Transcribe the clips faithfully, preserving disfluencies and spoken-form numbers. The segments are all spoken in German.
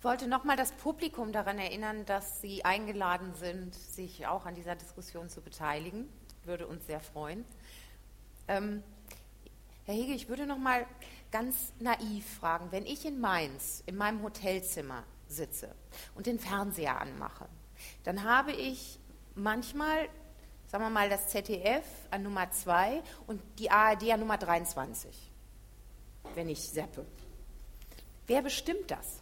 wollte nochmal das Publikum daran erinnern, dass Sie eingeladen sind, sich auch an dieser Diskussion zu beteiligen. Würde uns sehr freuen. Ähm, Herr Hege, ich würde nochmal ganz naiv fragen, wenn ich in Mainz in meinem Hotelzimmer sitze und den Fernseher anmache, dann habe ich manchmal, sagen wir mal, das Z D F an Nummer zwei und die A R D an Nummer dreiundzwanzig, wenn ich zappe. Wer bestimmt das?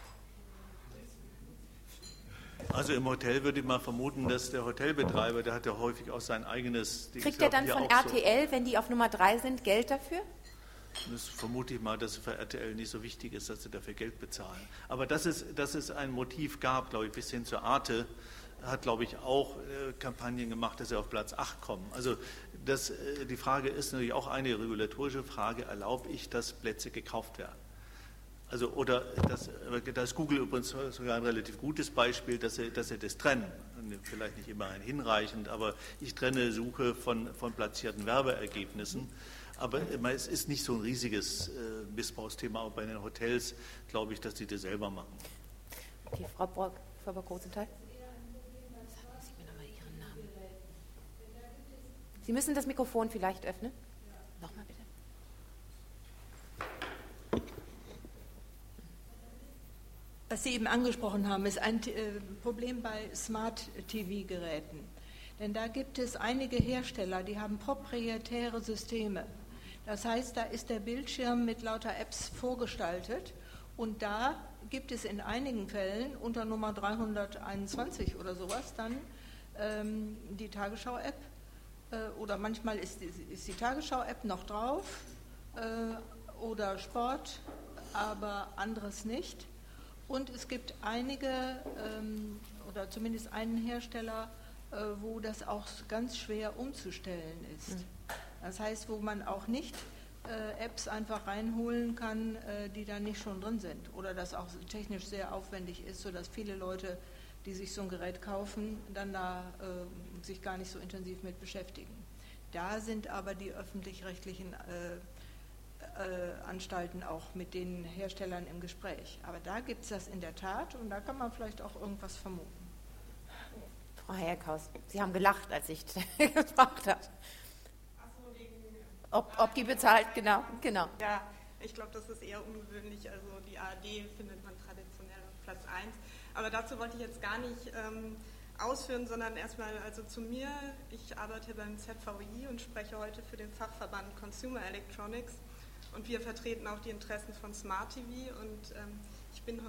Also im Hotel würde ich mal vermuten, dass der Hotelbetreiber, der hat ja häufig auch sein eigenes... Kriegt er dann von R T L, so, wenn die auf Nummer drei sind, Geld dafür? Das vermute ich mal, dass es für R T L nicht so wichtig ist, dass sie dafür Geld bezahlen. Aber dass es, dass es ein Motiv gab, glaube ich, bis hin zur Arte, hat, glaube ich, auch äh, Kampagnen gemacht, dass sie auf Platz acht kommen. Also das, äh, die Frage ist natürlich auch eine regulatorische Frage, erlaube ich, dass Plätze gekauft werden? Also, oder das, da ist Google übrigens sogar ein relativ gutes Beispiel, dass sie, dass sie das trennen. Vielleicht nicht immer hinreichend, aber ich trenne Suche von, von platzierten Werbeergebnissen. Aber es ist nicht so ein riesiges äh, Missbrauchsthema, auch bei den Hotels, glaube ich, dass die das selber machen. Okay, Frau Brock, Frau Brock-Rosenthal. Sagen Sie mir nochmal Ihren Namen. Sie müssen das Mikrofon vielleicht öffnen. Nochmal bitte. Was Sie eben angesprochen haben, ist ein äh, Problem bei Smart-T V-Geräten. Denn da gibt es einige Hersteller, die haben proprietäre Systeme. Das heißt, da ist der Bildschirm mit lauter Apps vorgestaltet und da gibt es in einigen Fällen unter Nummer dreihunderteinundzwanzig oder sowas dann ähm, die Tagesschau-App äh, oder manchmal ist die, ist die Tagesschau-App noch drauf äh, oder Sport, aber anderes nicht. Und es gibt einige, ähm, oder zumindest einen Hersteller, äh, wo das auch ganz schwer umzustellen ist. Mhm. Das heißt, wo man auch nicht äh, Apps einfach reinholen kann, äh, die da nicht schon drin sind. Oder das auch technisch sehr aufwendig ist, sodass viele Leute, die sich so ein Gerät kaufen, dann da äh, sich gar nicht so intensiv mit beschäftigen. Da sind aber die öffentlich-rechtlichen äh, Äh, Anstalten auch mit den Herstellern im Gespräch. Aber da gibt es das in der Tat und da kann man vielleicht auch irgendwas vermuten. Frau Herkhaus, Sie haben gelacht, als ich gefragt habe. Ob, ob die bezahlt, genau, genau. Ja, ich glaube, das ist eher ungewöhnlich. Also die A R D findet man traditionell auf Platz eins. Aber dazu wollte ich jetzt gar nicht ähm, ausführen, sondern erstmal also zu mir. Ich arbeite beim Z V I und spreche heute für den Fachverband Consumer Electronics. Und wir vertreten auch die Interessen von Smart T V und ähm, ich bin,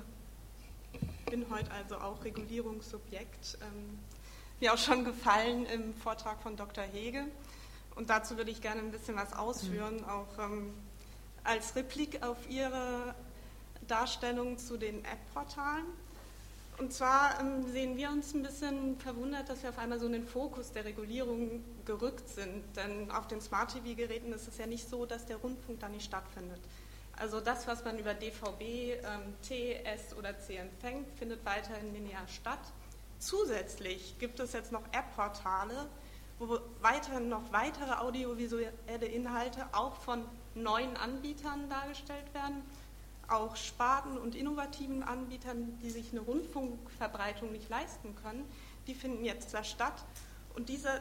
bin heute also auch Regulierungssubjekt. Ähm, mir auch schon gefallen im Vortrag von Doktor Hege. Und dazu würde ich gerne ein bisschen was ausführen, mhm. auch ähm, als Replik auf Ihre Darstellung zu den App-Portalen. Und zwar ähm, sehen wir uns ein bisschen verwundert, dass wir auf einmal so in den Fokus der Regulierung gerückt sind. Denn auf den Smart-T V-Geräten ist es ja nicht so, dass der Rundfunk da nicht stattfindet. Also das, was man über D V B, ähm, T, S oder C empfängt, findet weiterhin linear statt. Zusätzlich gibt es jetzt noch App-Portale, wo weiterhin noch weitere audiovisuelle Inhalte auch von neuen Anbietern dargestellt werden. Auch Sparten und innovativen Anbietern, die sich eine Rundfunkverbreitung nicht leisten können, die finden jetzt da statt. Und dieser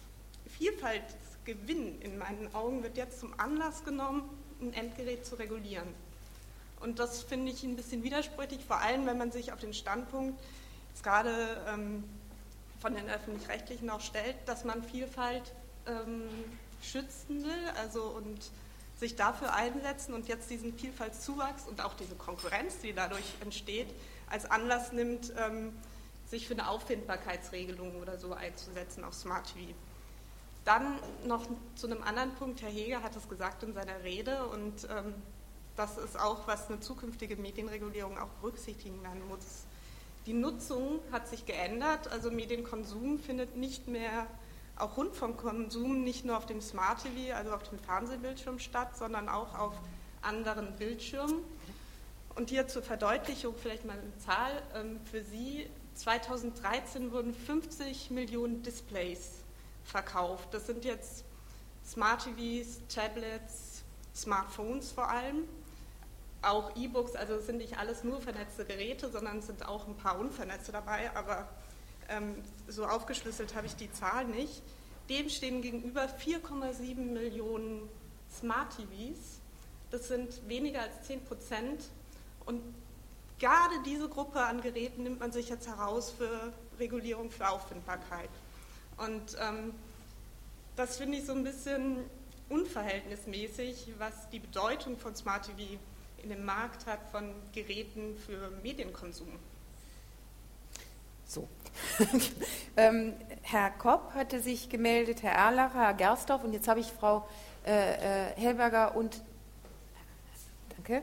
Vielfaltsgewinn in meinen Augen wird jetzt zum Anlass genommen, ein Endgerät zu regulieren. Und das finde ich ein bisschen widersprüchlich, vor allem wenn man sich auf den Standpunkt jetzt gerade ähm, von den Öffentlich-Rechtlichen auch stellt, dass man Vielfalt ähm, schützen will, also und sich dafür einsetzen und jetzt diesen Vielfaltszuwachs und auch diese Konkurrenz, die dadurch entsteht, als Anlass nimmt, ähm, sich für eine Auffindbarkeitsregelung oder so einzusetzen auf Smart T V. Dann noch zu einem anderen Punkt, Herr Hege hat es gesagt in seiner Rede und ähm, das ist auch, was eine zukünftige Medienregulierung auch berücksichtigen werden muss. Die Nutzung hat sich geändert, also Medienkonsum findet nicht mehr auch Rundfunkkonsum nicht nur auf dem Smart T V, also auf dem Fernsehbildschirm statt, sondern auch auf anderen Bildschirmen. Und hier zur Verdeutlichung vielleicht mal eine Zahl ähm, für Sie. zweitausenddreizehn wurden fünfzig Millionen Displays verkauft. Das sind jetzt Smart T Vs, Tablets, Smartphones vor allem. auch E-Books, also es sind nicht alles nur vernetzte Geräte, sondern es sind auch ein paar unvernetzte dabei, aber ähm, so aufgeschlüsselt habe ich die Zahl nicht. Dem stehen gegenüber vier Komma sieben Millionen Smart-T Vs. Das sind weniger als zehn Prozent. Und gerade diese Gruppe an Geräten nimmt man sich jetzt heraus für Regulierung, für Auffindbarkeit. Und ähm, das finde ich so ein bisschen unverhältnismäßig, was die Bedeutung von Smart-T V in dem Markt hat, von Geräten für Medienkonsum. So. ähm, Herr Kopp hatte sich gemeldet, Herr Erlacher, Herr Gersdorf und jetzt habe ich Frau äh, äh, Hellberger und danke.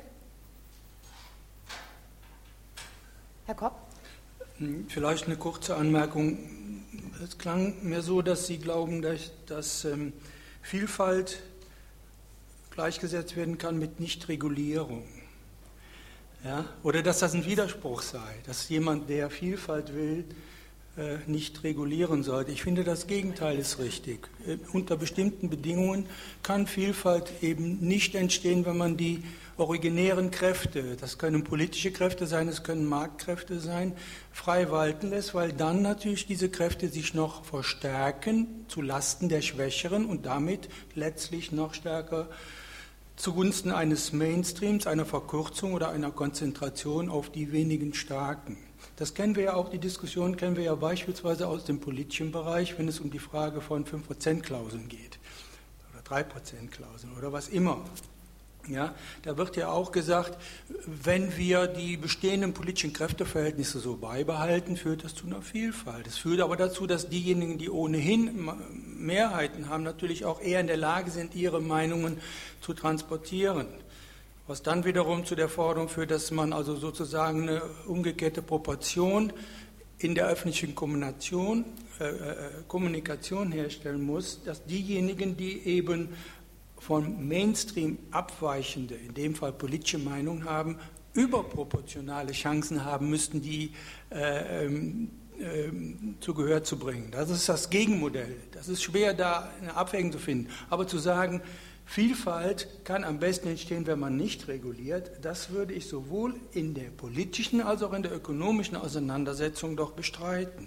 Herr Kopp? Vielleicht eine kurze Anmerkung. Es klang mir so, dass Sie glauben, dass, dass ähm, Vielfalt gleichgesetzt werden kann mit Nichtregulierung. Ja? Oder dass das ein Widerspruch sei, dass jemand, der Vielfalt will, äh, nicht regulieren sollte. Ich finde, das Gegenteil ist richtig. Äh, unter bestimmten Bedingungen kann Vielfalt eben nicht entstehen, wenn man die originären Kräfte, das können politische Kräfte sein, es können Marktkräfte sein, frei walten lässt, weil dann natürlich diese Kräfte sich noch verstärken zu Lasten der Schwächeren und damit letztlich noch stärker zugunsten eines Mainstreams, einer Verkürzung oder einer Konzentration auf die wenigen Starken. Das kennen wir ja auch, die Diskussion kennen wir ja beispielsweise aus dem politischen Bereich, wenn es um die Frage von fünf Prozent Klauseln geht oder drei Prozent Klauseln oder was immer. Ja, da wird ja auch gesagt, wenn wir die bestehenden politischen Kräfteverhältnisse so beibehalten, führt das zu einer Vielfalt. Es führt aber dazu, dass diejenigen, die ohnehin Mehrheiten haben, natürlich auch eher in der Lage sind, ihre Meinungen zu transportieren. Was dann wiederum zu der Forderung führt, dass man also sozusagen eine umgekehrte Proportion in der öffentlichen Kommunikation, äh, Kommunikation herstellen muss, dass diejenigen, die eben von Mainstream abweichende, in dem Fall politische Meinungen haben, überproportionale Chancen haben müssten, die äh, äh, zu Gehör zu bringen. Das ist das Gegenmodell. Das ist schwer, da eine Abwägung zu finden. Aber zu sagen, Vielfalt kann am besten entstehen, wenn man nicht reguliert, das würde ich sowohl in der politischen als auch in der ökonomischen Auseinandersetzung doch bestreiten.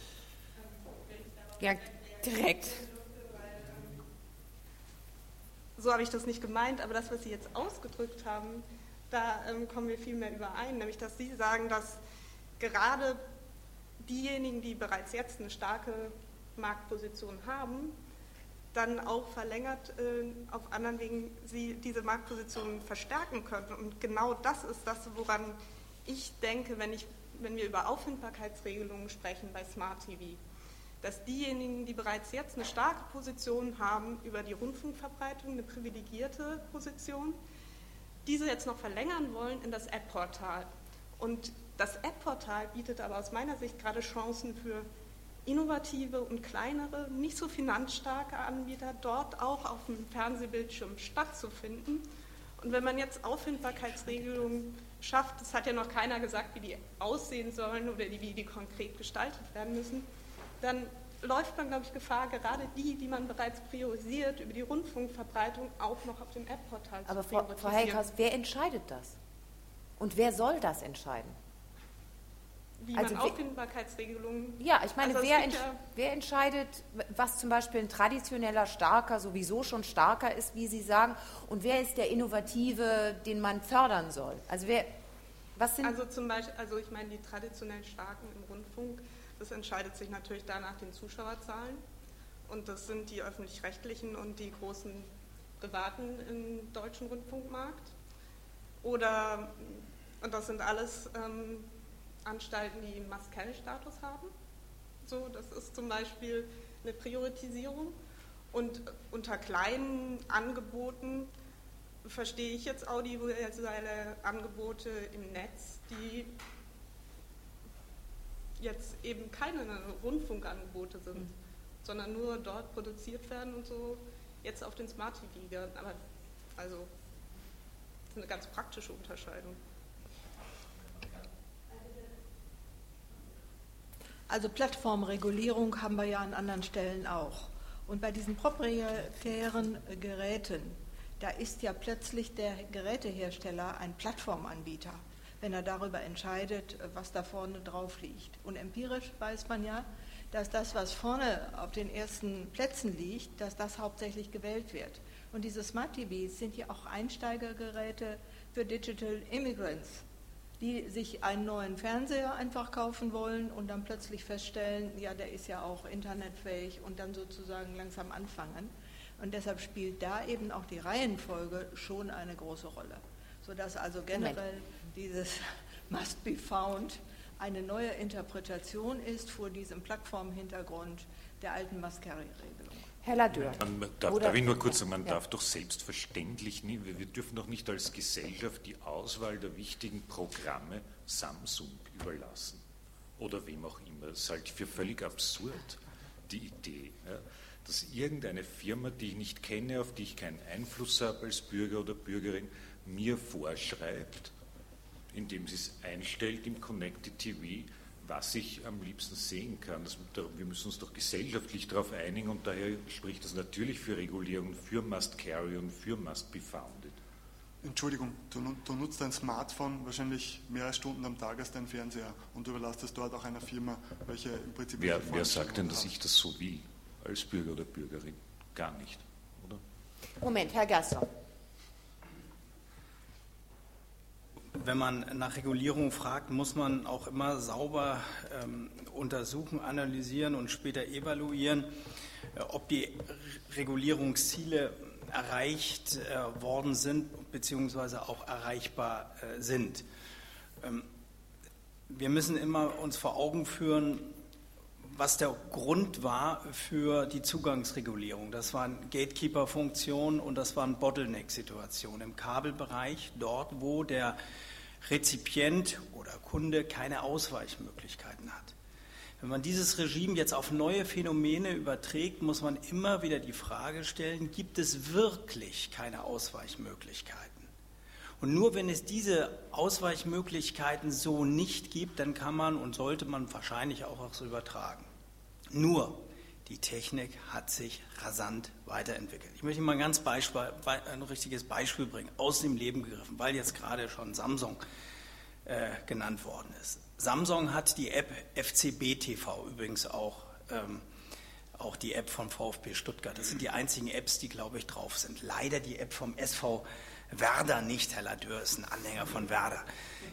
Ja, direkt. So habe ich das nicht gemeint, aber das, was Sie jetzt ausgedrückt haben, da ähm, kommen wir viel mehr überein, nämlich dass Sie sagen, dass gerade diejenigen, die bereits jetzt eine starke Marktposition haben, dann auch verlängert äh, auf anderen Wegen sie diese Marktposition verstärken können. Und genau das ist das, woran ich denke, wenn, ich, wenn wir über Auffindbarkeitsregelungen sprechen bei Smart T V. Dass diejenigen, die bereits jetzt eine starke Position haben über die Rundfunkverbreitung, eine privilegierte Position, diese jetzt noch verlängern wollen in das App-Portal. Und das App-Portal bietet aber aus meiner Sicht gerade Chancen für innovative und kleinere, nicht so finanzstarke Anbieter, dort auch auf dem Fernsehbildschirm stattzufinden. Und wenn man jetzt Auffindbarkeitsregelungen schafft, das hat ja noch keiner gesagt, wie die aussehen sollen oder wie die konkret gestaltet werden müssen, dann läuft man, glaube ich, Gefahr, gerade die, die man bereits priorisiert, über die Rundfunkverbreitung auch noch auf dem App-Portal zu priorisieren. Aber Frau, Frau Heilkhaus, wer entscheidet das? Und wer soll das entscheiden? Wie also man Auffindbarkeitsregelungen... Ja, ich meine, also wer, ent, ja wer entscheidet, was zum Beispiel ein traditioneller Starker sowieso schon starker ist, wie Sie sagen, und wer ist der Innovative, den man fördern soll? Also wer, was sind... Also zum Beispiel, also ich meine, die traditionell Starken im Rundfunk, das entscheidet sich natürlich danach den Zuschauerzahlen, und das sind die Öffentlich-Rechtlichen und die großen Privaten im deutschen Rundfunkmarkt. Oder, und das sind alles ähm, Anstalten, die Must-Carry-Status haben. So, das ist zum Beispiel eine Priorisierung. Und unter kleinen Angeboten verstehe ich jetzt audiovisuelle Angebote im Netz, die jetzt eben keine Rundfunkangebote sind, mhm. sondern nur dort produziert werden und so jetzt auf den Smart T V werden. Aber also das ist eine ganz praktische Unterscheidung. Also Plattformregulierung haben wir ja an anderen Stellen auch. Und bei diesen proprietären Geräten, da ist ja plötzlich der Gerätehersteller ein Plattformanbieter, wenn er darüber entscheidet, was da vorne drauf liegt. Und empirisch weiß man ja, dass das, was vorne auf den ersten Plätzen liegt, dass das hauptsächlich gewählt wird. Und diese Smart T Vs sind ja auch Einsteigergeräte für Digital Immigrants, die sich einen neuen Fernseher einfach kaufen wollen und dann plötzlich feststellen, ja, der ist ja auch internetfähig und dann sozusagen langsam anfangen. Und deshalb spielt da eben auch die Reihenfolge schon eine große Rolle, sodass also generell Moment. dieses Must be found eine neue Interpretation ist vor diesem Plattformhintergrund der alten Must-Carry-Regelung. Herr Ladeur. Man darf, darf ich nur kurz sagen, man ja. darf doch selbstverständlich nicht, wir dürfen doch nicht als Gesellschaft die Auswahl der wichtigen Programme Samsung überlassen oder wem auch immer. Das ist halt für völlig absurd, die Idee, ja, dass irgendeine Firma, die ich nicht kenne, auf die ich keinen Einfluss habe als Bürger oder Bürgerin, mir vorschreibt, indem sie es einstellt im Connected T V, was ich am liebsten sehen kann. Das, wir müssen uns doch gesellschaftlich darauf einigen und daher spricht das natürlich für Regulierung, für Must Carry und für Must be founded. Entschuldigung, du, du nutzt dein Smartphone wahrscheinlich mehrere Stunden am Tag als dein Fernseher und du überlässt es dort auch einer Firma, welche im Prinzip... Wer, wer sagt denn, dass ich das so will, als Bürger oder Bürgerin? Gar nicht, oder? Moment, Herr Gerster. Wenn man nach Regulierung fragt, muss man auch immer sauber ähm, untersuchen, analysieren und später evaluieren, äh, ob die Regulierungsziele erreicht äh, worden sind bzw. auch erreichbar äh, sind. Ähm, wir müssen immer uns vor Augen führen, was der Grund war für die Zugangsregulierung. Das waren Gatekeeper-Funktionen und das waren Bottleneck-Situationen im Kabelbereich, dort wo der Rezipient oder Kunde keine Ausweichmöglichkeiten hat. Wenn man dieses Regime jetzt auf neue Phänomene überträgt, muss man immer wieder die Frage stellen, gibt es wirklich keine Ausweichmöglichkeiten? Und nur wenn es diese Ausweichmöglichkeiten so nicht gibt, dann kann man und sollte man wahrscheinlich auch, auch so übertragen. Nur, die Technik hat sich rasant weiterentwickelt. Ich möchte mal ein ganz Beispiel, ein richtiges Beispiel bringen, aus dem Leben gegriffen, weil jetzt gerade schon Samsung äh, genannt worden ist. Samsung hat die App F C B T V, übrigens auch, ähm, auch die App von VfB Stuttgart. Das sind die einzigen Apps, die, glaube ich, drauf sind. Leider die App vom S V Werder nicht. Herr Ladeur ist ein Anhänger von Werder.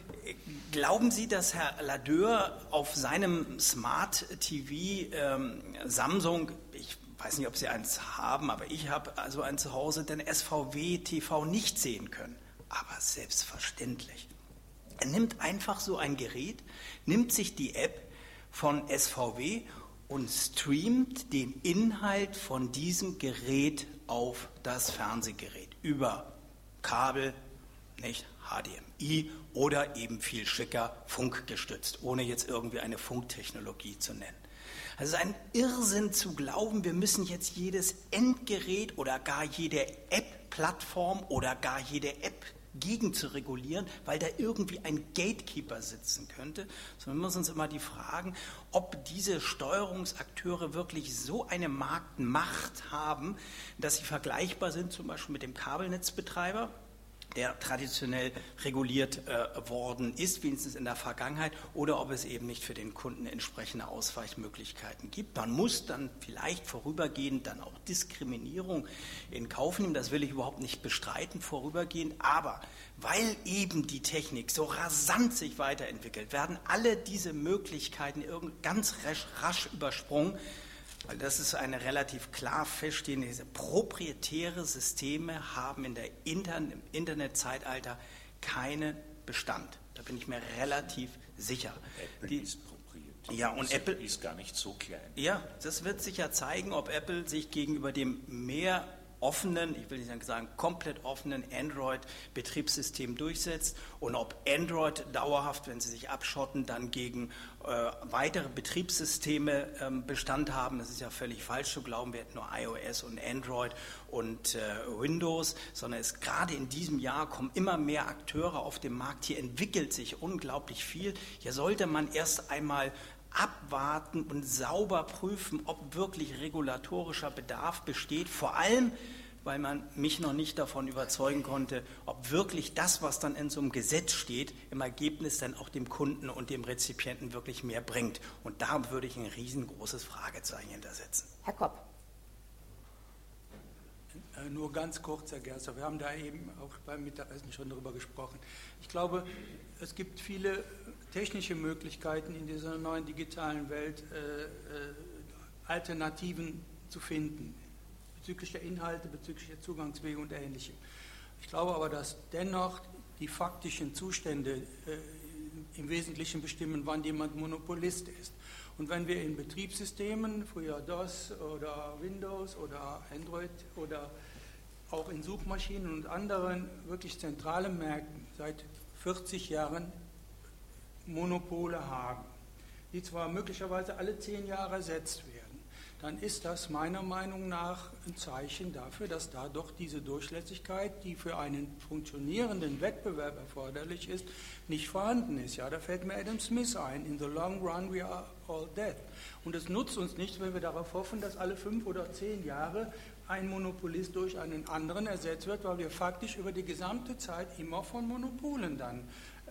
Glauben Sie, dass Herr Ladeur auf seinem Smart T V ähm, Samsung, ich weiß nicht, ob Sie eins haben, aber ich habe also ein zu Hause, den S V W T V nicht sehen können? Aber selbstverständlich. Er nimmt einfach so ein Gerät, nimmt sich die App von S V W und streamt den Inhalt von diesem Gerät auf das Fernsehgerät über Kabel, nicht H D M I oder eben viel schicker funkgestützt, ohne jetzt irgendwie eine Funktechnologie zu nennen. Also es ist ein Irrsinn zu glauben, wir müssen jetzt jedes Endgerät oder gar jede App-Plattform oder gar jede App gegen zu regulieren, weil da irgendwie ein Gatekeeper sitzen könnte, sondern wir müssen uns immer die fragen, ob diese Steuerungsakteure wirklich so eine Marktmacht haben, dass sie vergleichbar sind zum Beispiel mit dem Kabelnetzbetreiber, der traditionell reguliert äh, worden ist, wenigstens in der Vergangenheit, oder ob es eben nicht für den Kunden entsprechende Ausweichmöglichkeiten gibt. Man muss dann vielleicht vorübergehend dann auch Diskriminierung in Kauf nehmen, das will ich überhaupt nicht bestreiten, vorübergehend, aber weil eben die Technik so rasant sich weiterentwickelt, werden alle diese Möglichkeiten ganz rasch, rasch übersprungen, weil das ist eine relativ klar feststehende, proprietäre Systeme haben in der Intern, im Internetzeitalter keinen Bestand. Da bin ich mir relativ sicher. Apple Die, ist proprietär. Ja, und ist, Apple ist gar nicht so klein. Ja, das wird sich ja zeigen, ob Apple sich gegenüber dem mehr offenen, ich will nicht sagen komplett offenen Android-Betriebssystem durchsetzt und ob Android dauerhaft, wenn sie sich abschotten, dann gegen äh, weitere Betriebssysteme ähm, Bestand haben. Das ist ja völlig falsch zu glauben, wir hätten nur iOS und Android und äh, Windows, sondern es gerade in diesem Jahr kommen immer mehr Akteure auf den Markt. Hier entwickelt sich unglaublich viel. Hier sollte man erst einmal abwarten und sauber prüfen, ob wirklich regulatorischer Bedarf besteht, vor allem weil man mich noch nicht davon überzeugen konnte, ob wirklich das, was dann in so einem Gesetz steht, im Ergebnis dann auch dem Kunden und dem Rezipienten wirklich mehr bringt. Und da würde ich ein riesengroßes Fragezeichen hintersetzen. Herr Kopp. Nur ganz kurz, Herr Gerster, wir haben da eben auch beim Mittagessen schon darüber gesprochen. Ich glaube, es gibt viele technische Möglichkeiten in dieser neuen digitalen Welt, äh, äh, Alternativen zu finden, bezüglich der Inhalte, bezüglich der Zugangswege und Ähnlichem. Ich glaube aber, dass dennoch die faktischen Zustände äh, im Wesentlichen bestimmen, wann jemand Monopolist ist. Und wenn wir in Betriebssystemen, früher DOS oder Windows oder Android oder auch in Suchmaschinen und anderen wirklich zentralen Märkten seit vierzig Jahren Monopole haben, die zwar möglicherweise alle zehn Jahre ersetzt werden, dann ist das meiner Meinung nach ein Zeichen dafür, dass da doch diese Durchlässigkeit, die für einen funktionierenden Wettbewerb erforderlich ist, nicht vorhanden ist. Ja, da fällt mir Adam Smith ein, in the long run we are all dead. Und es nutzt uns nicht, wenn wir darauf hoffen, dass alle fünf oder zehn Jahre ein Monopolist durch einen anderen ersetzt wird, weil wir faktisch über die gesamte Zeit immer von Monopolen dann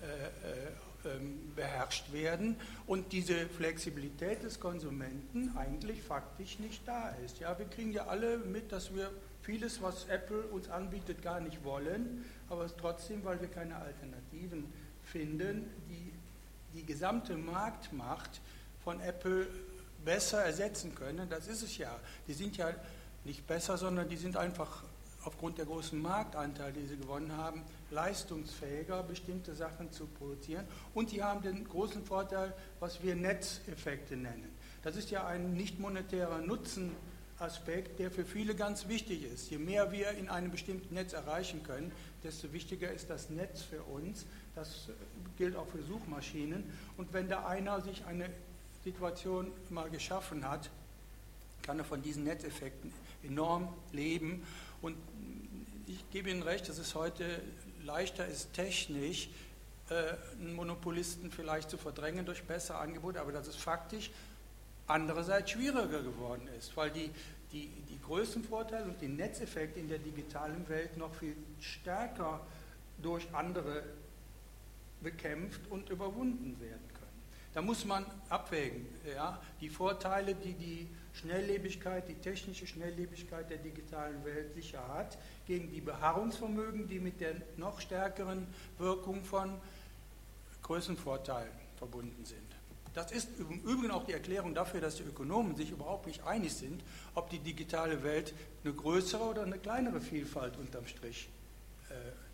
äh, äh, beherrscht werden und diese Flexibilität des Konsumenten eigentlich faktisch nicht da ist. Ja, wir kriegen ja alle mit, dass wir vieles, was Apple uns anbietet, gar nicht wollen, aber es trotzdem, weil wir keine Alternativen finden, die die gesamte Marktmacht von Apple besser ersetzen können. Das ist es ja. Die sind ja nicht besser, sondern die sind einfach aufgrund der großen Marktanteile, die sie gewonnen haben, leistungsfähiger, bestimmte Sachen zu produzieren. Und die haben den großen Vorteil, was wir Netzeffekte nennen. Das ist ja ein nicht monetärer Nutzenaspekt, der für viele ganz wichtig ist. Je mehr wir in einem bestimmten Netz erreichen können, desto wichtiger ist das Netz für uns. Das gilt auch für Suchmaschinen. Und wenn da einer sich eine Situation mal geschaffen hat, kann er von diesen Netzeffekten enorm leben. Und ich gebe Ihnen recht, dass es heute leichter ist, technisch äh, einen Monopolisten vielleicht zu verdrängen durch bessere Angebote, aber dass es faktisch andererseits schwieriger geworden ist, weil die, die, die größten Vorteile und die Netzeffekte in der digitalen Welt noch viel stärker durch andere bekämpft und überwunden werden können. Da muss man abwägen, ja, die Vorteile, die die Schnelllebigkeit, die technische Schnelllebigkeit der digitalen Welt sicher hat, gegen die Beharrungsvermögen, die mit der noch stärkeren Wirkung von Größenvorteilen verbunden sind. Das ist im Übrigen auch die Erklärung dafür, dass die Ökonomen sich überhaupt nicht einig sind, ob die digitale Welt eine größere oder eine kleinere Vielfalt unterm Strich äh,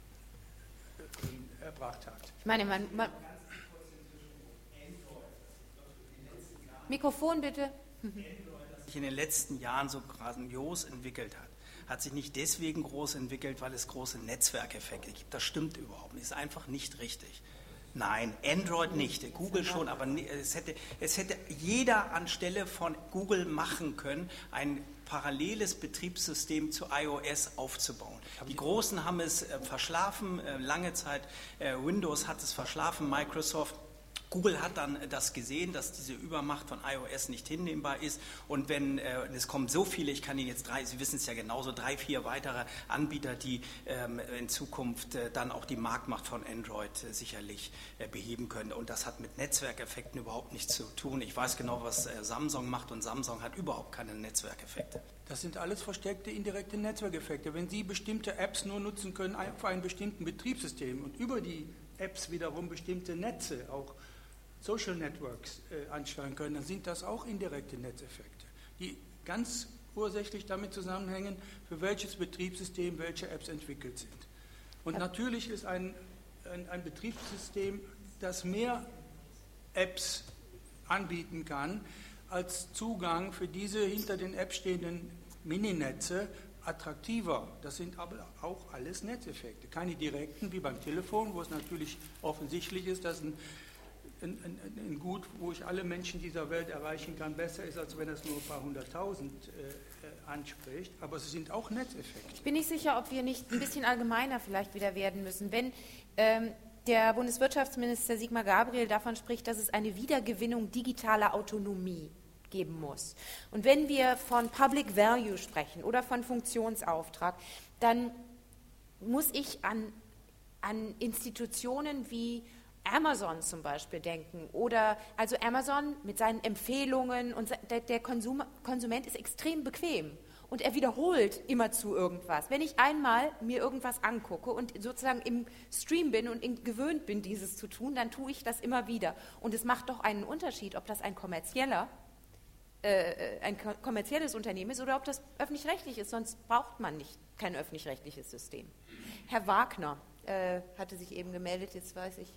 äh, erbracht hat. Ich meine, man, man Mikrofon bitte. In den letzten Jahren so grandios entwickelt hat, hat sich nicht deswegen groß entwickelt, weil es große Netzwerkeffekte gibt. Das stimmt überhaupt nicht. Das ist einfach nicht richtig. Nein, Android nicht, Google schon, aber es hätte, es hätte jeder anstelle von Google machen können, ein paralleles Betriebssystem zu iOS aufzubauen. Die Großen haben es verschlafen, lange Zeit Windows hat es verschlafen, Microsoft. Google hat dann das gesehen, dass diese Übermacht von iOS nicht hinnehmbar ist und wenn, äh, es kommen so viele, ich kann Ihnen jetzt drei, Sie wissen es ja genauso, drei, vier weitere Anbieter, die ähm, in Zukunft äh, dann auch die Marktmacht von Android äh, sicherlich äh, beheben können und das hat mit Netzwerkeffekten überhaupt nichts zu tun. Ich weiß genau, was äh, Samsung macht und Samsung hat überhaupt keine Netzwerkeffekte. Das sind alles versteckte indirekte Netzwerkeffekte. Wenn Sie bestimmte Apps nur nutzen können für einen bestimmten Betriebssystem und über die Apps wiederum bestimmte Netze, auch Social Networks äh, ansteuern können, dann sind das auch indirekte Netzeffekte, die ganz ursächlich damit zusammenhängen, für welches Betriebssystem welche Apps entwickelt sind. Und natürlich ist ein, ein, ein Betriebssystem, das mehr Apps anbieten kann, als Zugang für diese hinter den Apps stehenden Mininetze attraktiver. Das sind aber auch alles Netzeffekte. Keine direkten, wie beim Telefon, wo es natürlich offensichtlich ist, dass ein Ein, ein, ein Gut, wo ich alle Menschen dieser Welt erreichen kann, besser ist, als wenn es nur ein paar hunderttausend äh, anspricht. Aber es sind auch Netzeffekte. Ich bin nicht sicher, ob wir nicht ein bisschen allgemeiner vielleicht wieder werden müssen. Wenn ähm, der Bundeswirtschaftsminister Sigmar Gabriel davon spricht, dass es eine Wiedergewinnung digitaler Autonomie geben muss. Und wenn wir von Public Value sprechen oder von Funktionsauftrag, dann muss ich an, an Institutionen wie Amazon zum Beispiel denken oder also Amazon mit seinen Empfehlungen und der, der Konsum, Konsument ist extrem bequem und er wiederholt immerzu irgendwas. Wenn ich einmal mir irgendwas angucke und sozusagen im Stream bin und in, gewöhnt bin, dieses zu tun, dann tue ich das immer wieder. Und es macht doch einen Unterschied, ob das ein kommerzieller, äh, ein kommerzielles Unternehmen ist oder ob das öffentlich-rechtlich ist, sonst braucht man nicht kein öffentlich-rechtliches System. Herr Wagner äh, hatte sich eben gemeldet, jetzt weiß ich.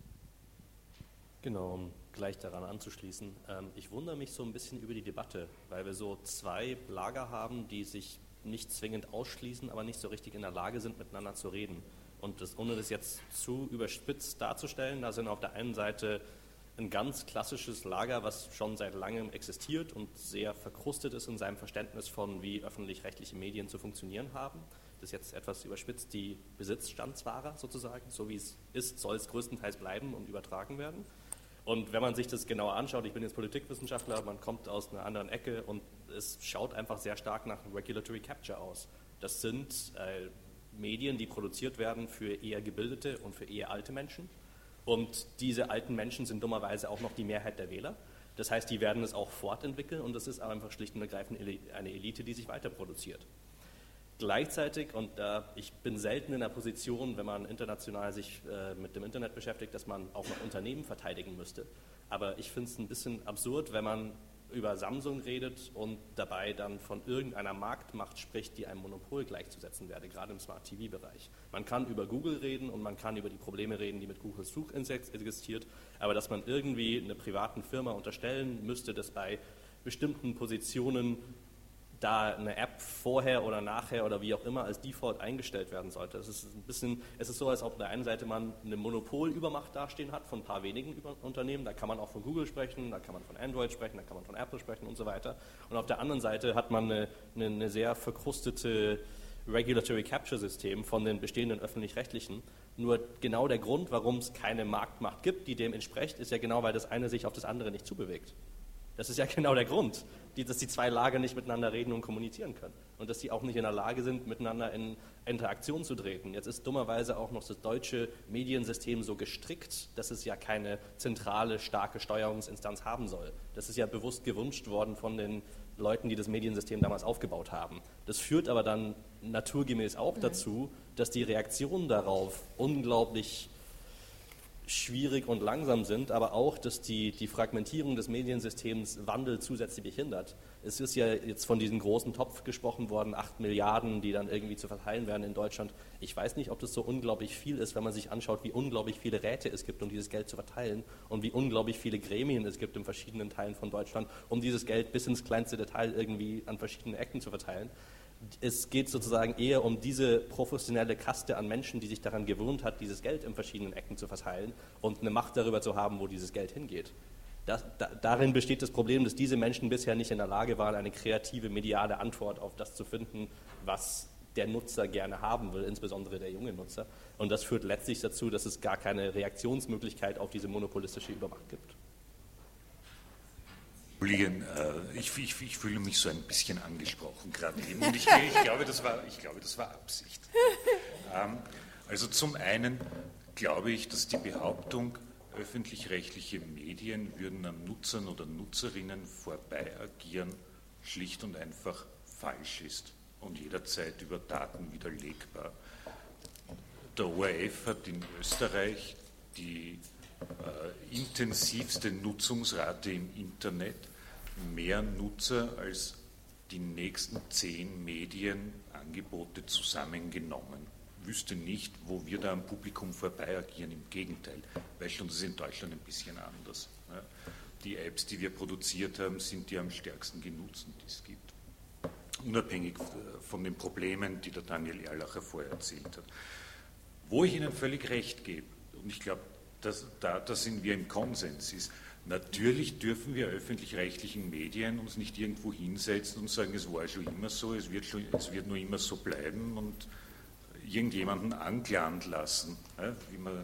Genau, um gleich daran anzuschließen. Ähm, ich wundere mich so ein bisschen über die Debatte, weil wir so zwei Lager haben, die sich nicht zwingend ausschließen, aber nicht so richtig in der Lage sind, miteinander zu reden. Und das, ohne das jetzt zu überspitzt darzustellen, da sind auf der einen Seite ein ganz klassisches Lager, was schon seit langem existiert und sehr verkrustet ist in seinem Verständnis von, wie öffentlich-rechtliche Medien zu funktionieren haben. Das ist jetzt etwas überspitzt die Besitzstandsware sozusagen. So wie es ist, soll es größtenteils bleiben und übertragen werden. Und wenn man sich das genauer anschaut, ich bin jetzt Politikwissenschaftler, man kommt aus einer anderen Ecke und es schaut einfach sehr stark nach Regulatory Capture aus. Das sind äh, Medien, die produziert werden für eher gebildete und für eher alte Menschen. Und diese alten Menschen sind dummerweise auch noch die Mehrheit der Wähler. Das heißt, die werden es auch fortentwickeln und das ist einfach schlicht und ergreifend eine Elite, die sich weiter produziert. Gleichzeitig, und äh, ich bin selten in der Position, wenn man international sich äh, mit dem Internet beschäftigt, dass man auch noch Unternehmen verteidigen müsste. Aber ich finde es ein bisschen absurd, wenn man über Samsung redet und dabei dann von irgendeiner Marktmacht spricht, die einem Monopol gleichzusetzen werde, gerade im Smart-T V-Bereich. Man kann über Google reden und man kann über die Probleme reden, die mit Googles Such existiert, aber dass man irgendwie einer privaten Firma unterstellen müsste, dass bei bestimmten Positionen da eine App vorher oder nachher oder wie auch immer als Default eingestellt werden sollte. Es ist ein bisschen, es ist so, als ob auf der einen Seite man eine Monopolübermacht dastehen hat von ein paar wenigen Unternehmen, da kann man auch von Google sprechen, da kann man von Android sprechen, da kann man von Apple sprechen und so weiter. Und auf der anderen Seite hat man eine, eine, eine sehr verkrustete Regulatory Capture System von den bestehenden öffentlich-rechtlichen. Nur genau der Grund, warum es keine Marktmacht gibt, die dem entspricht, ist ja genau, weil das eine sich auf das andere nicht zubewegt. Das ist ja genau der Grund, die, dass die zwei Lager nicht miteinander reden und kommunizieren können und dass sie auch nicht in der Lage sind, miteinander in Interaktion zu treten. Jetzt ist dummerweise auch noch das deutsche Mediensystem so gestrickt, dass es ja keine zentrale, starke Steuerungsinstanz haben soll. Das ist ja bewusst gewünscht worden von den Leuten, die das Mediensystem damals aufgebaut haben. Das führt aber dann naturgemäß auch dazu, dass die Reaktionen darauf unglaublich schwierig und langsam sind, aber auch, dass die, die Fragmentierung des Mediensystems Wandel zusätzlich behindert. Es ist ja jetzt von diesem großen Topf gesprochen worden, acht Milliarden, die dann irgendwie zu verteilen werden in Deutschland. Ich weiß nicht, ob das so unglaublich viel ist, wenn man sich anschaut, wie unglaublich viele Räte es gibt, um dieses Geld zu verteilen und wie unglaublich viele Gremien es gibt in verschiedenen Teilen von Deutschland, um dieses Geld bis ins kleinste Detail irgendwie an verschiedenen Ecken zu verteilen. Es geht sozusagen eher um diese professionelle Kaste an Menschen, die sich daran gewöhnt hat, dieses Geld in verschiedenen Ecken zu verteilen und eine Macht darüber zu haben, wo dieses Geld hingeht. Das, da, darin besteht das Problem, dass diese Menschen bisher nicht in der Lage waren, eine kreative, mediale Antwort auf das zu finden, was der Nutzer gerne haben will, insbesondere der junge Nutzer. Und das führt letztlich dazu, dass es gar keine Reaktionsmöglichkeit auf diese monopolistische Übermacht gibt. Kollegin, äh, ich, ich, ich fühle mich so ein bisschen angesprochen gerade eben und ich, ich, glaube, das war, ich glaube, das war Absicht. Ähm, also zum einen glaube ich, dass die Behauptung, öffentlich-rechtliche Medien würden an Nutzern oder Nutzerinnen vorbei agieren, schlicht und einfach falsch ist und jederzeit über Daten widerlegbar. Der O R F hat in Österreich die Äh, intensivste Nutzungsrate im Internet, mehr Nutzer als die nächsten zehn Medienangebote zusammengenommen. Ich wüsste nicht, wo wir da am Publikum vorbei agieren, im Gegenteil, weil schon das ist in Deutschland ein bisschen anders. Ja. Die Apps, die wir produziert haben, sind die am stärksten genutzten, die es gibt. Unabhängig von den Problemen, die der Daniel Erlacher vorher erzählt hat. Wo ich Ihnen völlig recht gebe, und ich glaube, Das, da, da sind wir im Konsens, ist, natürlich dürfen wir öffentlich-rechtlichen Medien uns nicht irgendwo hinsetzen und sagen, es war schon immer so, es wird, schon, es wird nur immer so bleiben und irgendjemanden anklagen lassen, ja, wie, man, wie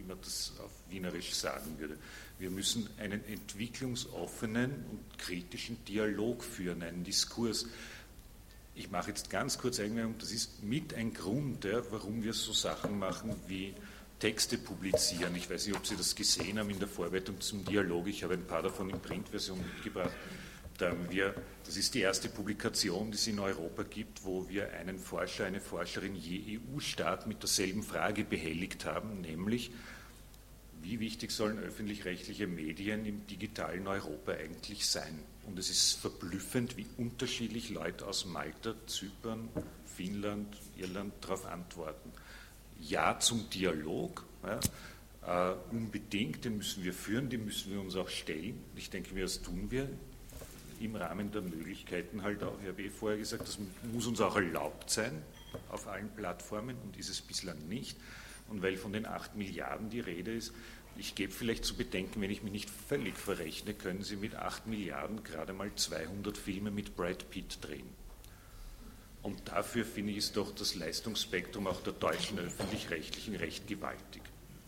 man das auf Wienerisch sagen würde. Wir müssen einen entwicklungsoffenen und kritischen Dialog führen, einen Diskurs. Ich mache jetzt ganz kurz Einmerkung, das ist mit ein Grund, ja, warum wir so Sachen machen wie Texte publizieren. Ich weiß nicht, ob Sie das gesehen haben in der Vorbereitung zum Dialog. Ich habe ein paar davon in Printversion mitgebracht. Da haben wir, das ist die erste Publikation, die es in Europa gibt, wo wir einen Forscher, eine Forscherin je E U-Staat mit derselben Frage behelligt haben, nämlich, wie wichtig sollen öffentlich-rechtliche Medien im digitalen Europa eigentlich sein? Und es ist verblüffend, wie unterschiedlich Leute aus Malta, Zypern, Finnland, Irland darauf antworten. Ja zum Dialog, ja, äh, unbedingt, den müssen wir führen, den müssen wir uns auch stellen. Ich denke mir, das tun wir im Rahmen der Möglichkeiten halt auch. Ich habe eh vorher gesagt, das muss uns auch erlaubt sein auf allen Plattformen und ist es bislang nicht. Und weil von den acht Milliarden die Rede ist, ich gebe vielleicht zu bedenken, wenn ich mich nicht völlig verrechne, können Sie mit acht Milliarden gerade mal zweihundert Filme mit Brad Pitt drehen. Und dafür, finde ich, ist doch das Leistungsspektrum auch der deutschen öffentlich-rechtlichen recht gewaltig.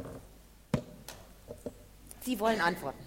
Sie wollen antworten.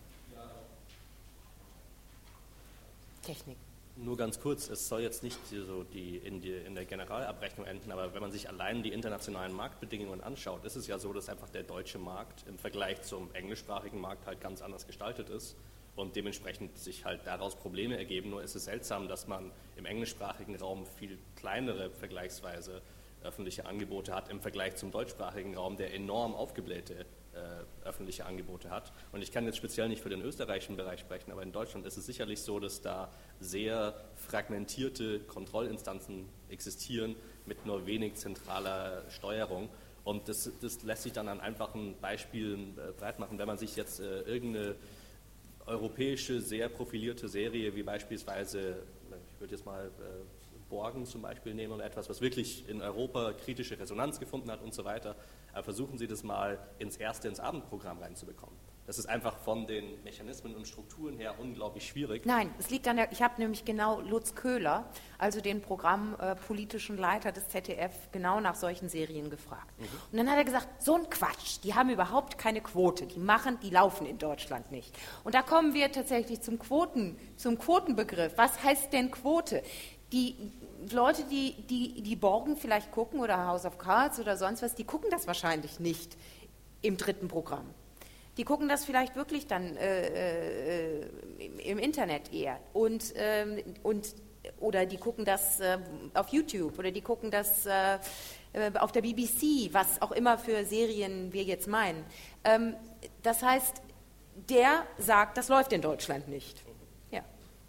Technik. Nur ganz kurz, es soll jetzt nicht so die in, die in der Generalabrechnung enden, aber wenn man sich allein die internationalen Marktbedingungen anschaut, ist es ja so, dass einfach der deutsche Markt im Vergleich zum englischsprachigen Markt halt ganz anders gestaltet ist und dementsprechend sich halt daraus Probleme ergeben. Nur ist es seltsam, dass man im englischsprachigen Raum viel kleinere vergleichsweise öffentliche Angebote hat im Vergleich zum deutschsprachigen Raum, der enorm aufgeblähte äh, öffentliche Angebote hat. Und ich kann jetzt speziell nicht für den österreichischen Bereich sprechen, aber in Deutschland ist es sicherlich so, dass da sehr fragmentierte Kontrollinstanzen existieren mit nur wenig zentraler Steuerung. Und das, das lässt sich dann an einfachen Beispielen äh, breit machen. Wenn man sich jetzt äh, irgendeine europäische, sehr profilierte Serie wie beispielsweise, ich würde jetzt mal äh, Borgen zum Beispiel nehmen oder etwas, was wirklich in Europa kritische Resonanz gefunden hat und so weiter, aber versuchen Sie das mal ins erste, ins Abendprogramm reinzubekommen. Das ist einfach von den Mechanismen und Strukturen her unglaublich schwierig. Nein, es liegt an der, ich habe nämlich genau Lutz Köhler, also den programmpolitischen äh, Leiter des Z D F, genau nach solchen Serien gefragt. Mhm. Und dann hat er gesagt, so ein Quatsch, die haben überhaupt keine Quote, die machen, die laufen in Deutschland nicht. Und da kommen wir tatsächlich zum Quoten, zum Quotenbegriff. Was heißt denn Quote? Die Leute, die, die, die Borgen vielleicht gucken oder House of Cards oder sonst was, die gucken das wahrscheinlich nicht im dritten Programm. Die gucken das vielleicht wirklich dann äh, äh, im, im Internet eher und, ähm, und oder die gucken das äh, auf YouTube oder die gucken das äh, auf der B B C, was auch immer für Serien wir jetzt meinen. Ähm, das heißt, der sagt, das läuft in Deutschland nicht. Ja.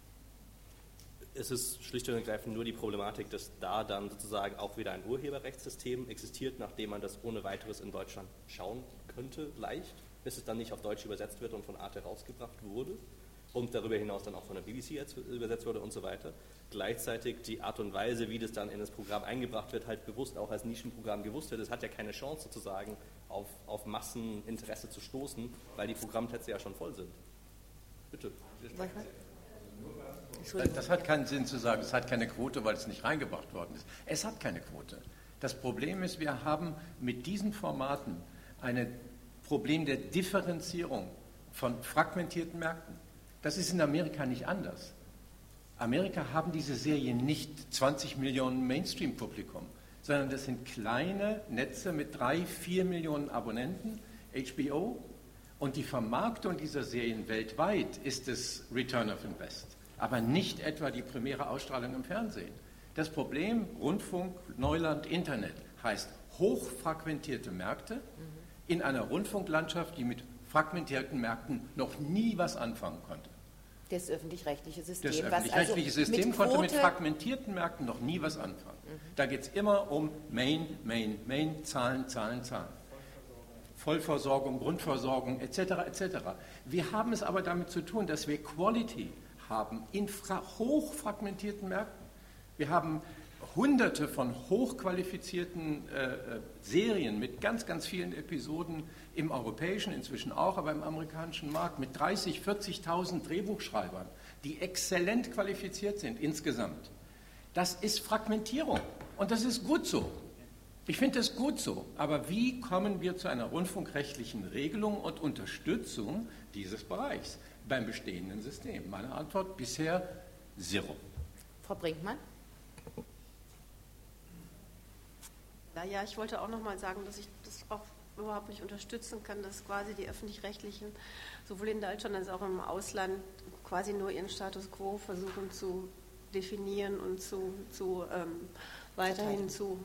Es ist schlicht und ergreifend nur die Problematik, dass da dann sozusagen auch wieder ein Urheberrechtssystem existiert, nachdem man das ohne weiteres in Deutschland schauen könnte, leicht, bis es dann nicht auf Deutsch übersetzt wird und von Arte rausgebracht wurde und darüber hinaus dann auch von der B B C übersetzt wurde und so weiter. Gleichzeitig die Art und Weise, wie das dann in das Programm eingebracht wird, halt bewusst auch als Nischenprogramm gewusst wird. Es hat ja keine Chance sozusagen auf, auf Masseninteresse zu stoßen, weil die Programmtexte ja schon voll sind. Bitte. Das hat keinen Sinn zu sagen, es hat keine Quote, weil es nicht reingebracht worden ist. Es hat keine Quote. Das Problem ist, wir haben mit diesen Formaten ein Problem der Differenzierung von fragmentierten Märkten. Das ist in Amerika nicht anders. Amerika haben diese Serien nicht zwanzig Millionen Mainstream-Publikum, sondern das sind kleine Netze mit drei, vier Millionen Abonnenten, H B O, und die Vermarktung dieser Serien weltweit ist das Return of Invest, aber nicht etwa die primäre Ausstrahlung im Fernsehen. Das Problem Rundfunk, Neuland, Internet heißt hochfragmentierte Märkte in einer Rundfunklandschaft, die mit fragmentierten Märkten noch nie was anfangen konnte. Das öffentlich-rechtliche System. Das öffentlich-rechtliche also System mit konnte mit fragmentierten Märkten noch nie was anfangen. Mhm. Da geht es immer um Main, Main, Main, Zahlen, Zahlen, Zahlen. Vollversorgung, Grundversorgung, et cetera, et cetera. Wir haben es aber damit zu tun, dass wir Quality haben in hochfragmentierten Märkten. Wir haben Hunderte von hochqualifizierten äh, Serien mit ganz, ganz vielen Episoden im europäischen, inzwischen auch, aber im amerikanischen Markt mit dreißig, vierzigtausend Drehbuchschreibern, die exzellent qualifiziert sind insgesamt. Das ist Fragmentierung und das ist gut so. Ich finde das gut so, aber wie kommen wir zu einer rundfunkrechtlichen Regelung und Unterstützung dieses Bereichs beim bestehenden System? Meine Antwort bisher zero. Frau Brinkmann? Ja, ich wollte auch noch mal sagen, dass ich das auch überhaupt nicht unterstützen kann, dass quasi die Öffentlich-Rechtlichen sowohl in Deutschland als auch im Ausland quasi nur ihren Status quo versuchen zu definieren und zu, zu ähm, weiterhin zu,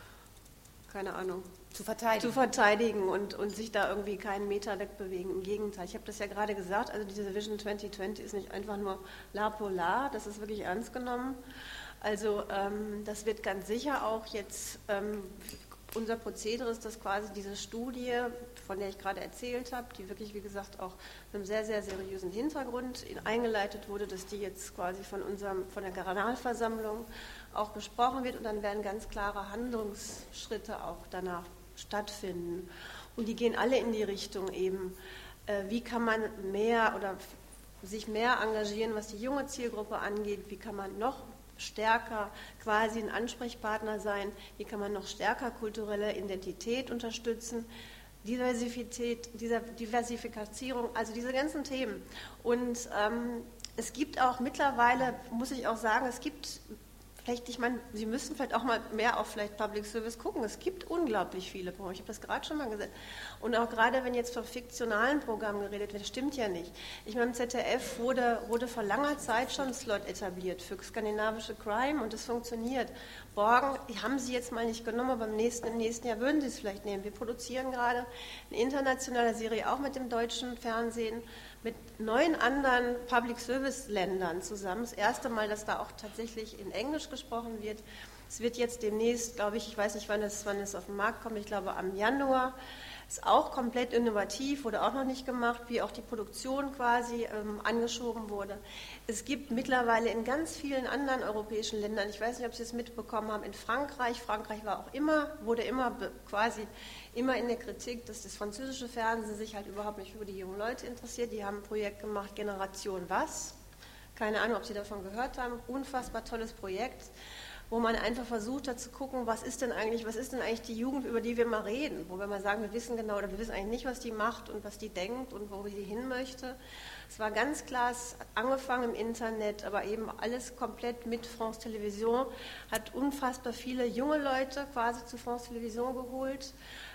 keine Ahnung, zu verteidigen, zu verteidigen und, und sich da irgendwie keinen Meter wegbewegen. Im Gegenteil, ich habe das ja gerade gesagt, also diese Vision zwanzig zwanzig ist nicht einfach nur la polar, das ist wirklich ernst genommen. Also ähm, das wird ganz sicher auch jetzt, ähm, unser Prozedere ist, dass quasi diese Studie, von der ich gerade erzählt habe, die wirklich, wie gesagt, auch mit einem sehr, sehr seriösen Hintergrund in, eingeleitet wurde, dass die jetzt quasi von unserem, von der Generalversammlung auch besprochen wird und dann werden ganz klare Handlungsschritte auch danach stattfinden. Und die gehen alle in die Richtung eben, äh, wie kann man mehr oder sich mehr engagieren, was die junge Zielgruppe angeht, wie kann man noch stärker quasi ein Ansprechpartner sein, wie kann man noch stärker kulturelle Identität unterstützen, Diversität, dieser Diversifikation, also diese ganzen Themen. Und ähm, es gibt auch mittlerweile, muss ich auch sagen, es gibt vielleicht, ich meine, Sie müssen vielleicht auch mal mehr auf vielleicht Public Service gucken. Es gibt unglaublich viele Programme. Ich habe das gerade schon mal gesagt. Und auch gerade, wenn jetzt von fiktionalen Programmen geredet wird, das stimmt ja nicht. Ich meine, im Z D F wurde, wurde vor langer Zeit schon ein Slot etabliert für skandinavische Crime und es funktioniert. Borgen haben Sie jetzt mal nicht genommen, aber im nächsten, im nächsten Jahr würden Sie es vielleicht nehmen. Wir produzieren gerade eine internationale Serie, auch mit dem deutschen Fernsehen, mit neun anderen Public-Service-Ländern zusammen. Das erste Mal, dass da auch tatsächlich in Englisch gesprochen wird. Es wird jetzt demnächst, glaube ich, ich weiß nicht, wann es, wann es auf den Markt kommt, ich glaube am Januar. Ist auch komplett innovativ, wurde auch noch nicht gemacht, wie auch die Produktion quasi ähm, angeschoben wurde. Es gibt mittlerweile in ganz vielen anderen europäischen Ländern, ich weiß nicht, ob Sie es mitbekommen haben, in Frankreich, Frankreich war auch immer, wurde immer be, quasi immer in der Kritik, dass das französische Fernsehen sich halt überhaupt nicht für die jungen Leute interessiert. Die haben ein Projekt gemacht, Generation Was. Keine Ahnung, ob Sie davon gehört haben. Unfassbar tolles Projekt, wo man einfach versucht hat zu gucken, was ist denn eigentlich, was ist denn eigentlich die Jugend, über die wir mal reden, wo wir mal sagen, wir wissen genau oder wir wissen eigentlich nicht, was die macht und was die denkt und wo sie hin möchte. Es war ganz klar, es hat angefangen im Internet, aber eben alles komplett mit France Television, hat unfassbar viele junge Leute quasi zu France Television geholt.